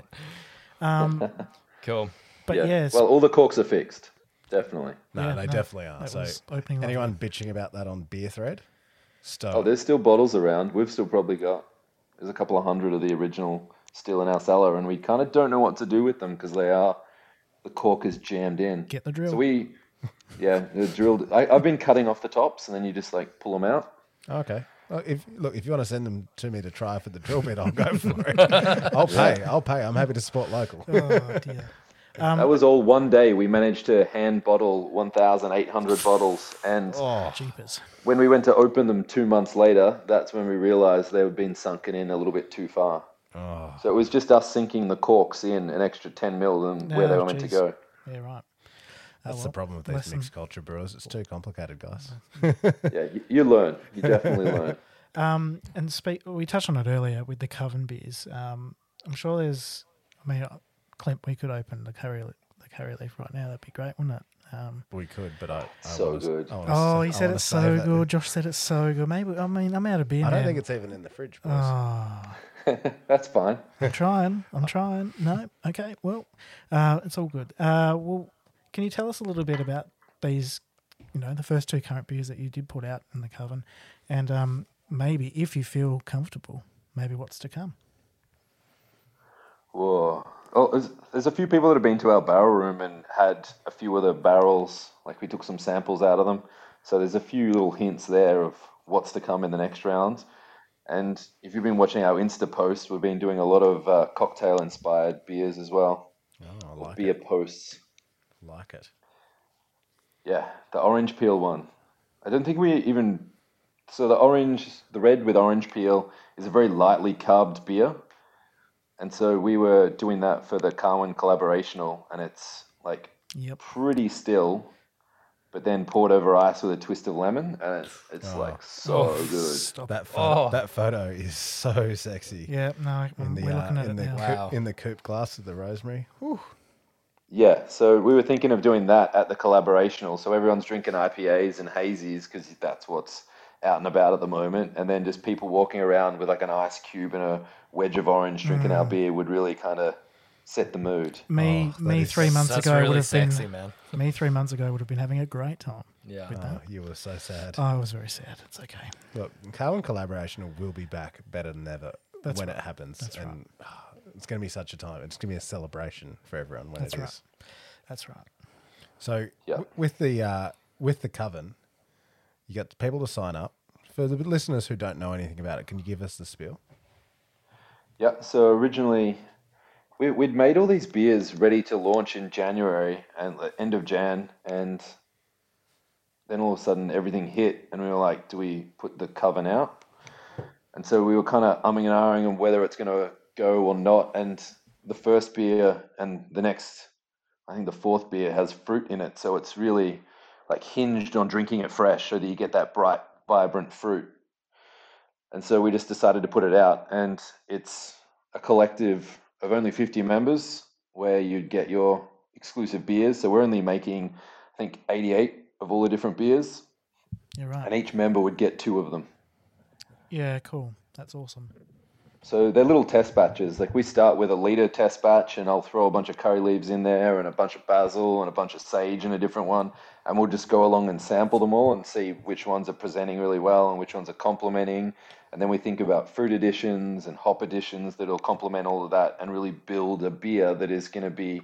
Speaker 4: Cool.
Speaker 2: but yes,
Speaker 5: Well, all the corks are fixed. Definitely.
Speaker 1: No,
Speaker 2: Yeah,
Speaker 1: they
Speaker 2: no,
Speaker 1: definitely are.
Speaker 2: that
Speaker 1: So
Speaker 2: was opening
Speaker 1: anyone bitching about that on Beer Thread? Stop.
Speaker 5: Oh, there's still bottles around. We've still probably got. There's a couple of hundred of the original still in our cellar, and we kind of don't know what to do with them because the cork is jammed in.
Speaker 2: Get the drill.
Speaker 5: So they're drilled. I've been cutting off the tops, and then you just like pull them out.
Speaker 1: Okay. Well, if you want to send them to me to try for the drill bit, I'll go for it. I'll pay. I'm happy to support local.
Speaker 2: oh dear.
Speaker 5: That was all one day. We managed to hand bottle 1,800 bottles, and
Speaker 2: Jeepers.
Speaker 5: when we went to open them 2 months later, that's when we realized they had been sunken in a little bit too far.
Speaker 1: Oh,
Speaker 5: So it was just us sinking the corks in an extra 10 mil than where they were meant to
Speaker 2: jeez.
Speaker 5: go.
Speaker 2: Yeah, right.
Speaker 1: that's the problem with these
Speaker 2: lesson.
Speaker 1: mixed culture brewers. It's too complicated, guys.
Speaker 5: Yeah, you learn. You definitely learn.
Speaker 2: And we touched on it earlier with the Coven beers. I'm sure there's. I mean, Clint, we could open the curry leaf right now. That'd be great, wouldn't it?
Speaker 1: We could, but I
Speaker 5: So
Speaker 1: wanna-
Speaker 5: good.
Speaker 1: I wanna
Speaker 2: Oh,
Speaker 1: sa-
Speaker 2: he
Speaker 1: I
Speaker 2: said
Speaker 1: wanna
Speaker 2: it's
Speaker 1: save
Speaker 2: so
Speaker 1: that
Speaker 2: good.
Speaker 1: bit.
Speaker 2: Josh said it's so good. Maybe I'm out of beer.
Speaker 1: I don't
Speaker 2: man.
Speaker 1: think it's even in the fridge, boys.
Speaker 2: Oh,
Speaker 5: That's fine.
Speaker 2: I'm trying. No, okay. Well, it's all good. Well, can you tell us a little bit about these? The first two current beers that you did put out in the Coven, and maybe if you feel comfortable, maybe what's to come.
Speaker 5: Whoa. Oh, there's a few people that have been to our barrel room and had a few of the barrels. Like we took some samples out of them. So there's a few little hints there of what's to come in the next round. And if you've been watching our Insta post, we've been doing a lot of cocktail-inspired beers as well.
Speaker 1: Oh, I like
Speaker 5: Beer
Speaker 1: it.
Speaker 5: posts.
Speaker 1: Like it.
Speaker 5: Yeah, the orange peel one. I don't think we even... So the red with orange peel is a very lightly carbed beer. And so we were doing that for the Carwin Collaborational, and it's like
Speaker 2: Yep.
Speaker 5: pretty still, but then poured over ice with a twist of lemon, and it's like so good.
Speaker 2: Stop.
Speaker 1: That photo is so sexy.
Speaker 2: Yeah, no,
Speaker 1: In the
Speaker 2: we're looking at
Speaker 1: in
Speaker 2: it
Speaker 1: the
Speaker 2: now.
Speaker 4: Wow.
Speaker 1: in the coupe glass of the rosemary. Whew.
Speaker 5: Yeah, so we were thinking of doing that at the collaborational. So everyone's drinking IPAs and hazies because that's what's out and about at the moment. And then just people walking around with like an ice cube and a wedge of orange drinking our beer would really kind of set the mood.
Speaker 2: Me,
Speaker 1: Oh, that
Speaker 2: me
Speaker 1: is-
Speaker 2: 3 months
Speaker 4: That's
Speaker 2: ago would
Speaker 4: really
Speaker 2: have
Speaker 4: sexy,
Speaker 2: been.
Speaker 4: man.
Speaker 2: Me 3 months ago would have been having a great time.
Speaker 4: Yeah.
Speaker 1: Oh, you were so sad.
Speaker 2: I was very sad. It's okay.
Speaker 1: Look, Carwin Collaboration will be back better than ever
Speaker 2: That's
Speaker 1: when
Speaker 2: right.
Speaker 1: it happens.
Speaker 2: That's right.
Speaker 1: and it's going to be such a time. It's going to be a celebration for everyone when
Speaker 2: That's
Speaker 1: it is.
Speaker 2: right. That's right.
Speaker 1: So
Speaker 5: Yeah.
Speaker 1: with the Coven, you got people to sign up. For the listeners who don't know anything about it, can you give us the spiel?
Speaker 5: Yeah, so originally we'd made all these beers ready to launch in January and end of Jan, and then all of a sudden everything hit, and we were like, do we put the Coven out? And so we were kind of umming and ahhing on whether it's going to go or not. And the first beer and the next, I think the fourth beer has fruit in it, so it's really like hinged on drinking it fresh, so that you get that bright, vibrant fruit. And so we just decided to put it out, and it's a collective of only 50 members where you'd get your exclusive beers. So we're only making, I think, 88 of all the different beers,
Speaker 2: You're right.
Speaker 5: and each member would get 2 of them.
Speaker 2: Yeah, cool. That's awesome.
Speaker 5: So they're little test batches. Like we start with a liter test batch, and I'll throw a bunch of curry leaves in there and a bunch of basil and a bunch of sage in a different one. And we'll just go along and sample them all and see which ones are presenting really well and which ones are complementing. And then we think about fruit additions and hop additions that'll complement all of that and really build a beer that is going to be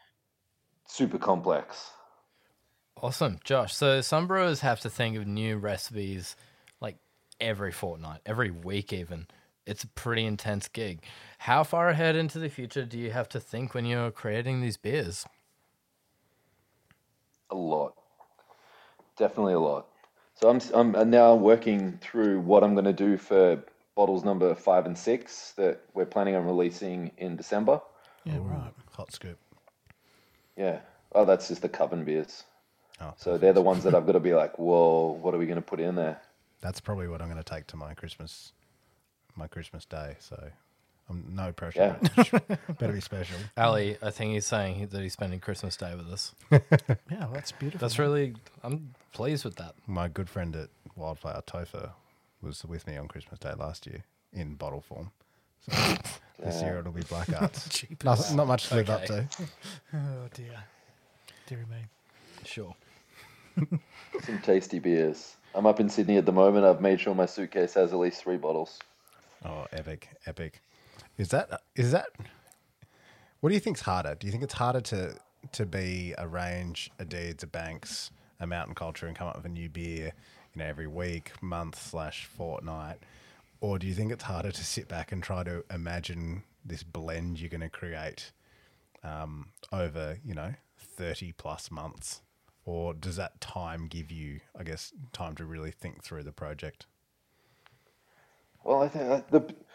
Speaker 5: super complex.
Speaker 4: Awesome, Josh. So some brewers have to think of new recipes like every fortnight, every week even. It's a pretty intense gig. How far ahead into the future do you have to think when you're creating these beers?
Speaker 5: A lot. Definitely a lot. So I'm now working through what I'm going to do for bottles number 5 and 6 that we're planning on releasing in December.
Speaker 2: Yeah, right.
Speaker 1: Hot scoop.
Speaker 5: Yeah. Oh, that's just the Coven beers.
Speaker 1: Oh,
Speaker 5: So they're the ones that I've got to be like, whoa, what are we going to put in there?
Speaker 1: that's probably what I'm going to take to my Christmas day. So I'm no pressure.
Speaker 5: Yeah.
Speaker 1: But better be special.
Speaker 4: Ali, I think he's saying that he's spending Christmas Day with us.
Speaker 2: Yeah, well, that's beautiful.
Speaker 4: That's really, I'm pleased with that.
Speaker 1: My good friend at Wildflower Topher was with me on Christmas Day last year in bottle form. So this year it'll be Black Arts. Not much to live up to.
Speaker 2: Oh, dear. Dear me.
Speaker 4: Sure.
Speaker 5: Some tasty beers. I'm up in Sydney at the moment. I've made sure my suitcase has at least 3 bottles.
Speaker 1: Oh, epic. Is that what do you think's harder? Do you think it's harder to be a Range, a Deeds, a Banks, a Mountain Culture and come up with a new beer, every week, month / fortnight? Or do you think it's harder to sit back and try to imagine this blend you're going to create over, 30 plus months? Or does that time give you, I guess, time to really think through the project?
Speaker 5: Well, I think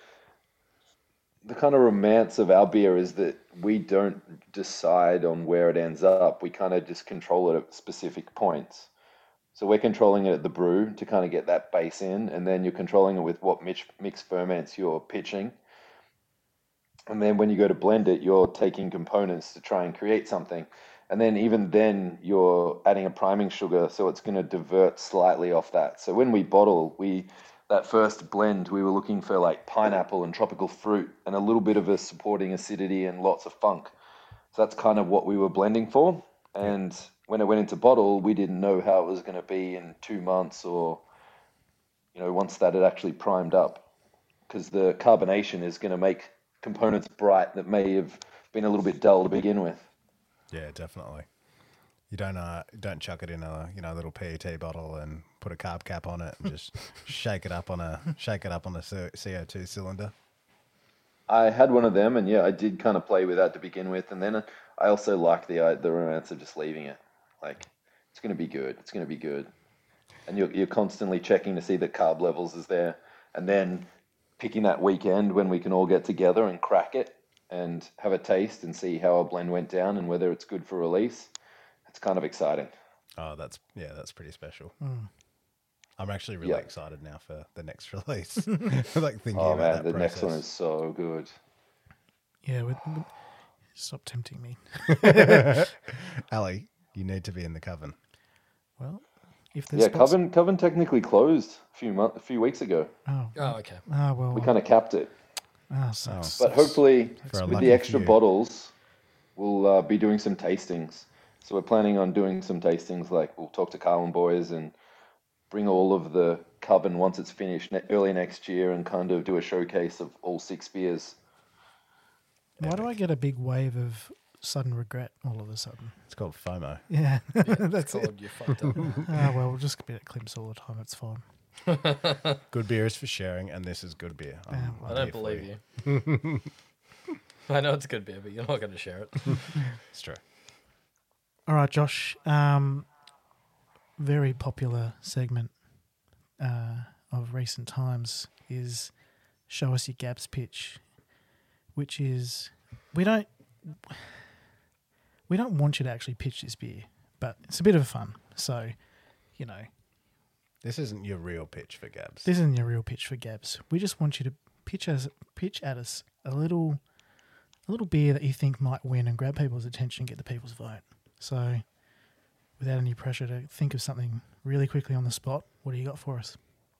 Speaker 5: the kind of romance of our beer is that we don't decide on where it ends up. We kind of just control it at specific points. So we're controlling it at the brew to kind of get that base in, and then you're controlling it with what mix ferments you're pitching. And then when you go to blend it, you're taking components to try and create something. And then even then, you're adding a priming sugar, so it's going to divert slightly off that. So when we bottle, that first blend, we were looking for like pineapple and tropical fruit and a little bit of a supporting acidity and lots of funk. So that's kind of what we were blending for. And when it went into bottle, we didn't know how it was going to be in 2 months or, once that had actually primed up. Because the carbonation is going to make components bright that may have been a little bit dull to begin with.
Speaker 1: Yeah, definitely. You don't chuck it in a little PET bottle and put a carb cap on it and just shake it up on a CO2 cylinder.
Speaker 5: I had one of them, and yeah, I did kind of play with that to begin with, and then I also like the romance of just leaving it. Like, it's going to be good. It's going to be good, and you're constantly checking to see that carb levels is there, and then picking that weekend when we can all get together and crack it and have a taste and see how our blend went down and whether it's good for release. It's kind of exciting.
Speaker 1: Oh, that's pretty special. I'm actually really
Speaker 5: Yeah.
Speaker 1: excited now for the next release. Like thinking
Speaker 5: Oh
Speaker 1: about
Speaker 5: man,
Speaker 1: that
Speaker 5: the next one
Speaker 1: process.
Speaker 5: is so good.
Speaker 2: Yeah, stop tempting me.
Speaker 1: Ali, you need to be in the coven.
Speaker 2: Well, if there's
Speaker 5: Yeah,
Speaker 2: spots-
Speaker 5: Coven technically closed a few weeks ago.
Speaker 2: Oh,
Speaker 4: okay.
Speaker 2: well.
Speaker 5: We kind of capped it,
Speaker 2: Sucks.
Speaker 5: but hopefully
Speaker 1: For a
Speaker 5: with
Speaker 1: lucky
Speaker 5: the extra
Speaker 1: few.
Speaker 5: bottles, we'll be doing some tastings. So we're planning on doing some tastings. Like we'll talk to Carlin boys and bring all of the Coven once it's finished early next year, and kind of do a showcase of all 6 beers.
Speaker 2: Why do I get a big wave of sudden regret all of a sudden?
Speaker 1: It's called FOMO.
Speaker 2: Yeah,
Speaker 4: Yeah,
Speaker 2: that's it.
Speaker 4: called you fucked up.
Speaker 2: Well, we'll just be at Clips all the time. It's fine.
Speaker 1: Good beer is for sharing, and this is good beer. I'm
Speaker 4: I
Speaker 1: here
Speaker 4: don't
Speaker 1: for
Speaker 4: believe you. I know it's good beer, but you're not going to share it.
Speaker 1: It's true.
Speaker 2: All right, Josh. Very popular segment of recent times is show us your Gabs pitch, which is we don't want you to actually pitch this beer, but it's a bit of fun. So,
Speaker 1: This isn't your real pitch for Gabs.
Speaker 2: this isn't your real pitch for Gabs. We just want you to pitch at us a little beer that you think might win and grab people's attention, get the people's vote. So, without any pressure to think of something really quickly on the spot, what do you got for us?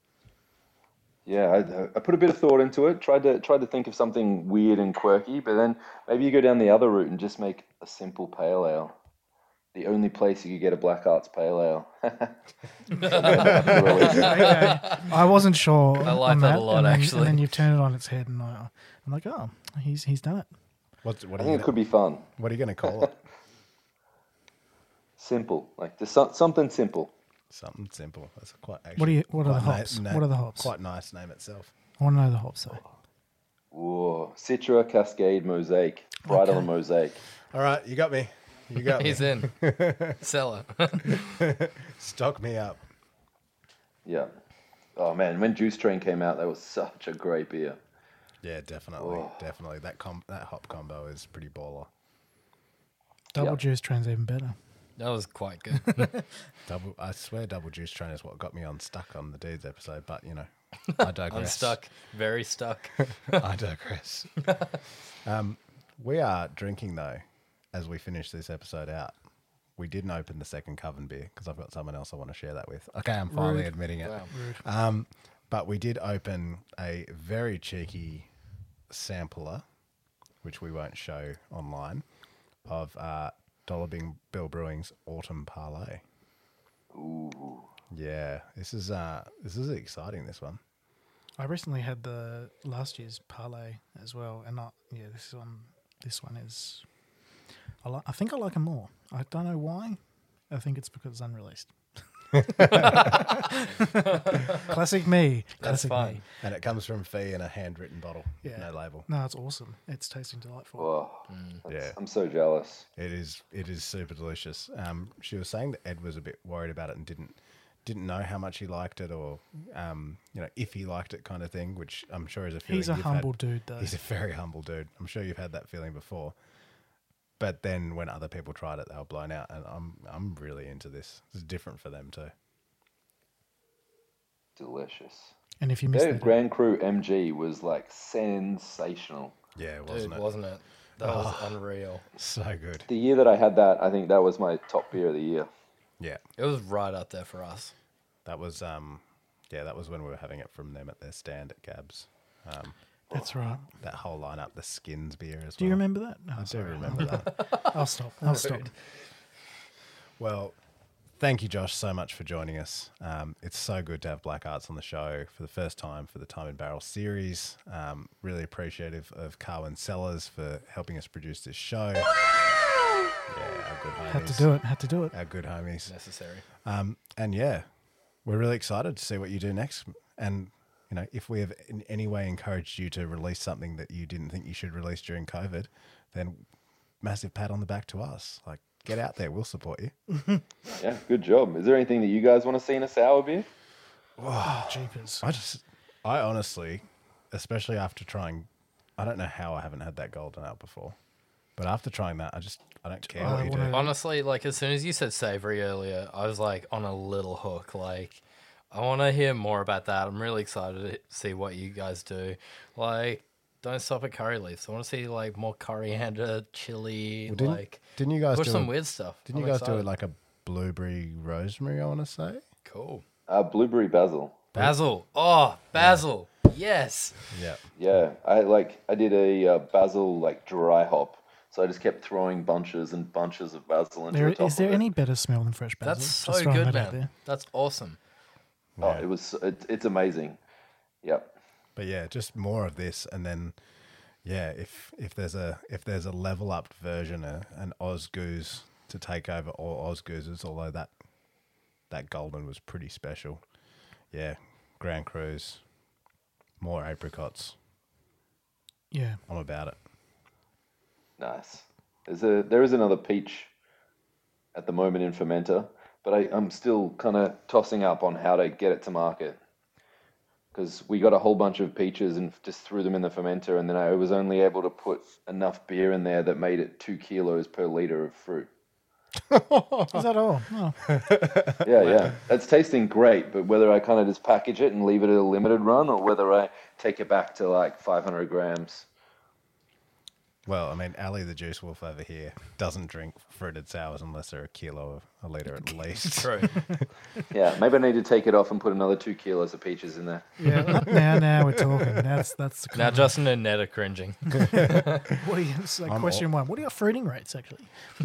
Speaker 5: Yeah, I put a bit of thought into it. Tried to think of something weird and quirky, but then maybe you go down the other route and just make a simple pale ale. The only place you could get a Black Arts pale ale.
Speaker 2: I wasn't sure.
Speaker 4: I like
Speaker 2: on
Speaker 4: that a lot,
Speaker 2: and then,
Speaker 4: actually.
Speaker 2: And then you've turned it on its head, and I'm like, oh, he's done it.
Speaker 1: What
Speaker 5: I
Speaker 1: are
Speaker 5: think
Speaker 1: you
Speaker 5: it could be fun.
Speaker 1: what are you going to call it?
Speaker 5: Simple, like just something simple.
Speaker 1: Something simple. That's quite.
Speaker 2: What are the
Speaker 1: quite
Speaker 2: hops? What are the hops?
Speaker 1: Quite nice name itself.
Speaker 2: I want to know the hops though.
Speaker 5: Whoa, Citra, Cascade, Mosaic, Bridal, and Mosaic.
Speaker 1: All right, you got me. You got
Speaker 4: He's
Speaker 1: me.
Speaker 4: in. Seller.
Speaker 1: Stock me up.
Speaker 5: Yeah. Oh man, when Juice Train came out, that was such a great beer.
Speaker 1: Yeah, definitely,
Speaker 5: Oh.
Speaker 1: definitely. That hop combo is pretty baller.
Speaker 2: Double
Speaker 5: Yeah.
Speaker 2: juice train's even better.
Speaker 4: That was quite good.
Speaker 1: I swear, double juice train is what got me stuck on the dudes episode. But I digress.
Speaker 4: I'm stuck. Very stuck.
Speaker 1: I digress. We are drinking though, as we finish this episode out. We didn't open the second Coven beer because I've got someone else I want to share that with. Okay, I'm finally admitting it.
Speaker 4: Wow.
Speaker 1: But we did open a very cheeky sampler, which we won't show online, of Dollar Bill Brewing's Autumn Parlay.
Speaker 5: Ooh.
Speaker 1: Yeah, this is exciting. This one.
Speaker 2: I recently had the last year's parlay as well, and this one is. I think I like them more. I don't know why. I think it's because it's unreleased. Classic me.
Speaker 4: That's
Speaker 2: Classic
Speaker 4: fine.
Speaker 2: me.
Speaker 1: And it comes from Fee in a handwritten bottle,
Speaker 2: Yeah.
Speaker 1: no label.
Speaker 2: No, it's awesome. It's tasting delightful.
Speaker 5: Whoa.
Speaker 1: Yeah.
Speaker 5: I'm so jealous.
Speaker 1: It is super delicious. She was saying that Ed was a bit worried about it and didn't know how much he liked it, or if he liked it, kind of thing. Which I'm sure is a feeling.
Speaker 2: He's a
Speaker 1: you've
Speaker 2: humble
Speaker 1: had.
Speaker 2: dude, though.
Speaker 1: He's a very humble dude. I'm sure you've had that feeling before. But then when other people tried it, they were blown out, and I'm really into this. It's different for them too.
Speaker 5: Delicious.
Speaker 2: And if you missed
Speaker 5: Their
Speaker 2: that,
Speaker 5: Grand Cru MG was like sensational.
Speaker 1: Yeah,
Speaker 4: Dude,
Speaker 1: wasn't it?
Speaker 4: wasn't it? That was unreal.
Speaker 1: So good.
Speaker 5: The year that I had that, I think that was my top beer of the year.
Speaker 1: Yeah,
Speaker 4: It was right up there for us.
Speaker 1: that was that was when we were having it from them at their stand at Gabs.
Speaker 2: that's right.
Speaker 1: That whole lineup, the Skins beer as well.
Speaker 2: Do you remember that? No,
Speaker 1: I do
Speaker 2: sorry.
Speaker 1: remember that.
Speaker 2: I'll stop. I'll stop.
Speaker 1: Well, thank you, Josh, so much for joining us. It's so good to have Black Arts on the show for the first time for the Time and Barrel series. Really appreciative of Carwin Sellers for helping us produce this show. Yeah, our good homies.
Speaker 2: Had to do it.
Speaker 1: Our good homies.
Speaker 4: Necessary.
Speaker 1: And yeah, we're really excited to see what you do next. And, if we have in any way encouraged you to release something that you didn't think you should release during COVID, then massive pat on the back to us. Like, get out there. We'll support you.
Speaker 5: Yeah, good job. Is there anything that you guys want to see in a sour beer?
Speaker 2: Oh, jeepers.
Speaker 1: I honestly, especially after trying, I don't know how I haven't had that golden ale before, But after trying that, I don't care
Speaker 2: I
Speaker 1: what you do.
Speaker 2: wanna-
Speaker 4: Honestly, like as soon as you said savory earlier, I was like on a little hook. Like, I want to hear more about that. I'm really excited to see what you guys do. Like, don't stop at curry leaves. I want to see like more coriander, chili,
Speaker 1: Didn't you guys
Speaker 4: push
Speaker 1: do
Speaker 4: some
Speaker 1: a-
Speaker 4: weird stuff.
Speaker 1: Didn't
Speaker 4: I'm
Speaker 1: you guys do
Speaker 4: excited.
Speaker 1: it like a blueberry rosemary? I want to say.
Speaker 4: Cool.
Speaker 5: Blueberry basil.
Speaker 4: Basil. Oh, basil. Yes.
Speaker 1: Yeah.
Speaker 5: Yeah, I did a basil like dry hop. So I just kept throwing bunches and bunches of basil into the top
Speaker 2: Is there
Speaker 5: of it.
Speaker 2: any better smell than fresh basil?
Speaker 4: That's
Speaker 2: Just
Speaker 4: so
Speaker 2: throwing
Speaker 4: good,
Speaker 2: that out
Speaker 4: man.
Speaker 2: there.
Speaker 4: That's awesome.
Speaker 5: Oh,
Speaker 1: Yeah.
Speaker 5: it's amazing. Yep.
Speaker 1: But yeah, just more of this, and then yeah, if there's a level up version, an Oz Goose to take over all Oz Gooses, although that golden was pretty special. Yeah, Grand Cru's, more apricots.
Speaker 2: Yeah.
Speaker 1: I'm about it.
Speaker 5: Nice. There is another peach at the moment in fermenter, but I'm still kind of tossing up on how to get it to market. Because we got a whole bunch of peaches and just threw them in the fermenter, and then I was only able to put enough beer in there that made it 2 kilos per liter of fruit.
Speaker 2: Is that all? Oh.
Speaker 5: Yeah. It's tasting great, but whether I kind of just package it and leave it at a limited run, or whether I take it back to like 500 grams.
Speaker 1: Well, I mean, Ali the Juice Wolf over here doesn't drink fruited sours unless they're a liter at least.
Speaker 4: True.
Speaker 5: Yeah, maybe I need to take it off and put another 2 kilos of peaches in there.
Speaker 2: Yeah. Now we're talking. That's the
Speaker 4: Now
Speaker 2: kind
Speaker 4: Justin and Ned are cringing.
Speaker 2: what do you? It's like
Speaker 1: I'm
Speaker 2: question one. What are your fruiting rates actually?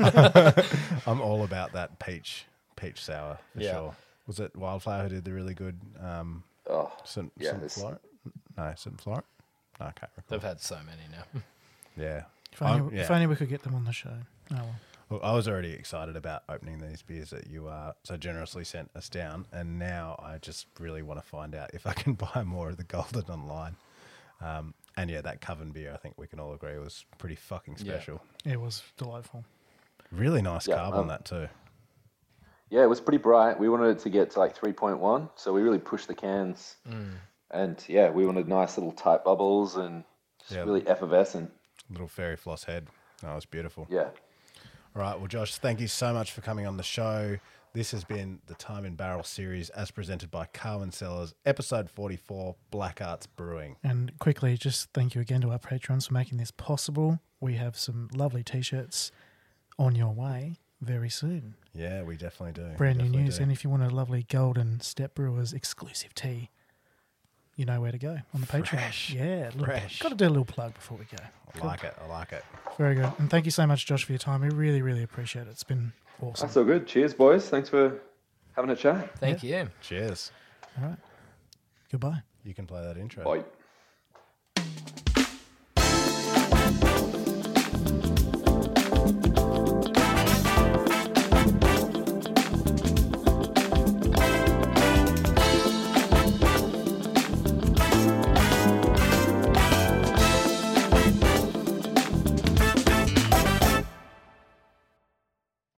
Speaker 1: I'm all about that peach sour for
Speaker 4: Yeah.
Speaker 1: sure. Was it Wildflower who did the really good
Speaker 5: Oh,
Speaker 1: St.
Speaker 5: Yeah,
Speaker 1: St.
Speaker 5: it's-
Speaker 1: Florent? No, St. Florent? No, I can't recall.
Speaker 4: They've had so many now.
Speaker 1: Yeah.
Speaker 2: If only we could get them on the show. Oh well.
Speaker 1: Look, I was already excited about opening these beers that you so generously sent us down, and now I just really want to find out if I can buy more of the Golden online. And yeah, that Coven beer, I think we can all agree, was pretty fucking
Speaker 4: Yeah.
Speaker 1: special.
Speaker 2: It was delightful.
Speaker 1: Really nice
Speaker 5: Yeah,
Speaker 1: carb on that too.
Speaker 5: yeah, it was pretty bright. We wanted it to get to like 3.1, so we really pushed the cans. And yeah, we wanted nice little tight bubbles and just
Speaker 1: Yeah.
Speaker 5: really effervescent.
Speaker 1: Little fairy floss head. That was beautiful.
Speaker 5: Yeah.
Speaker 1: All right. Well, Josh, thank you so much for coming on the show. This has been the Time in Barrel series as presented by Carwin Cellars, episode 44, Black Arts Brewing.
Speaker 2: And quickly, just thank you again to our patrons for making this possible. We have some lovely t-shirts on your way very soon.
Speaker 1: Yeah, we definitely do.
Speaker 2: Brand new
Speaker 1: Definitely
Speaker 2: news.
Speaker 1: do.
Speaker 2: And if you want a lovely Golden Step Brewers exclusive tea, you know where to go on the
Speaker 1: Fresh.
Speaker 2: Patreon. Yeah,
Speaker 1: Fresh.
Speaker 2: got to do a little plug before we go.
Speaker 1: I like it. I like it.
Speaker 2: Very good. And thank you so much, Josh, for your time. We really, really appreciate it. It's been awesome.
Speaker 5: That's all good. Cheers, boys. Thanks for having a chat.
Speaker 4: Thank you.
Speaker 1: Cheers.
Speaker 2: All right. Goodbye.
Speaker 1: You can play that intro.
Speaker 5: Bye.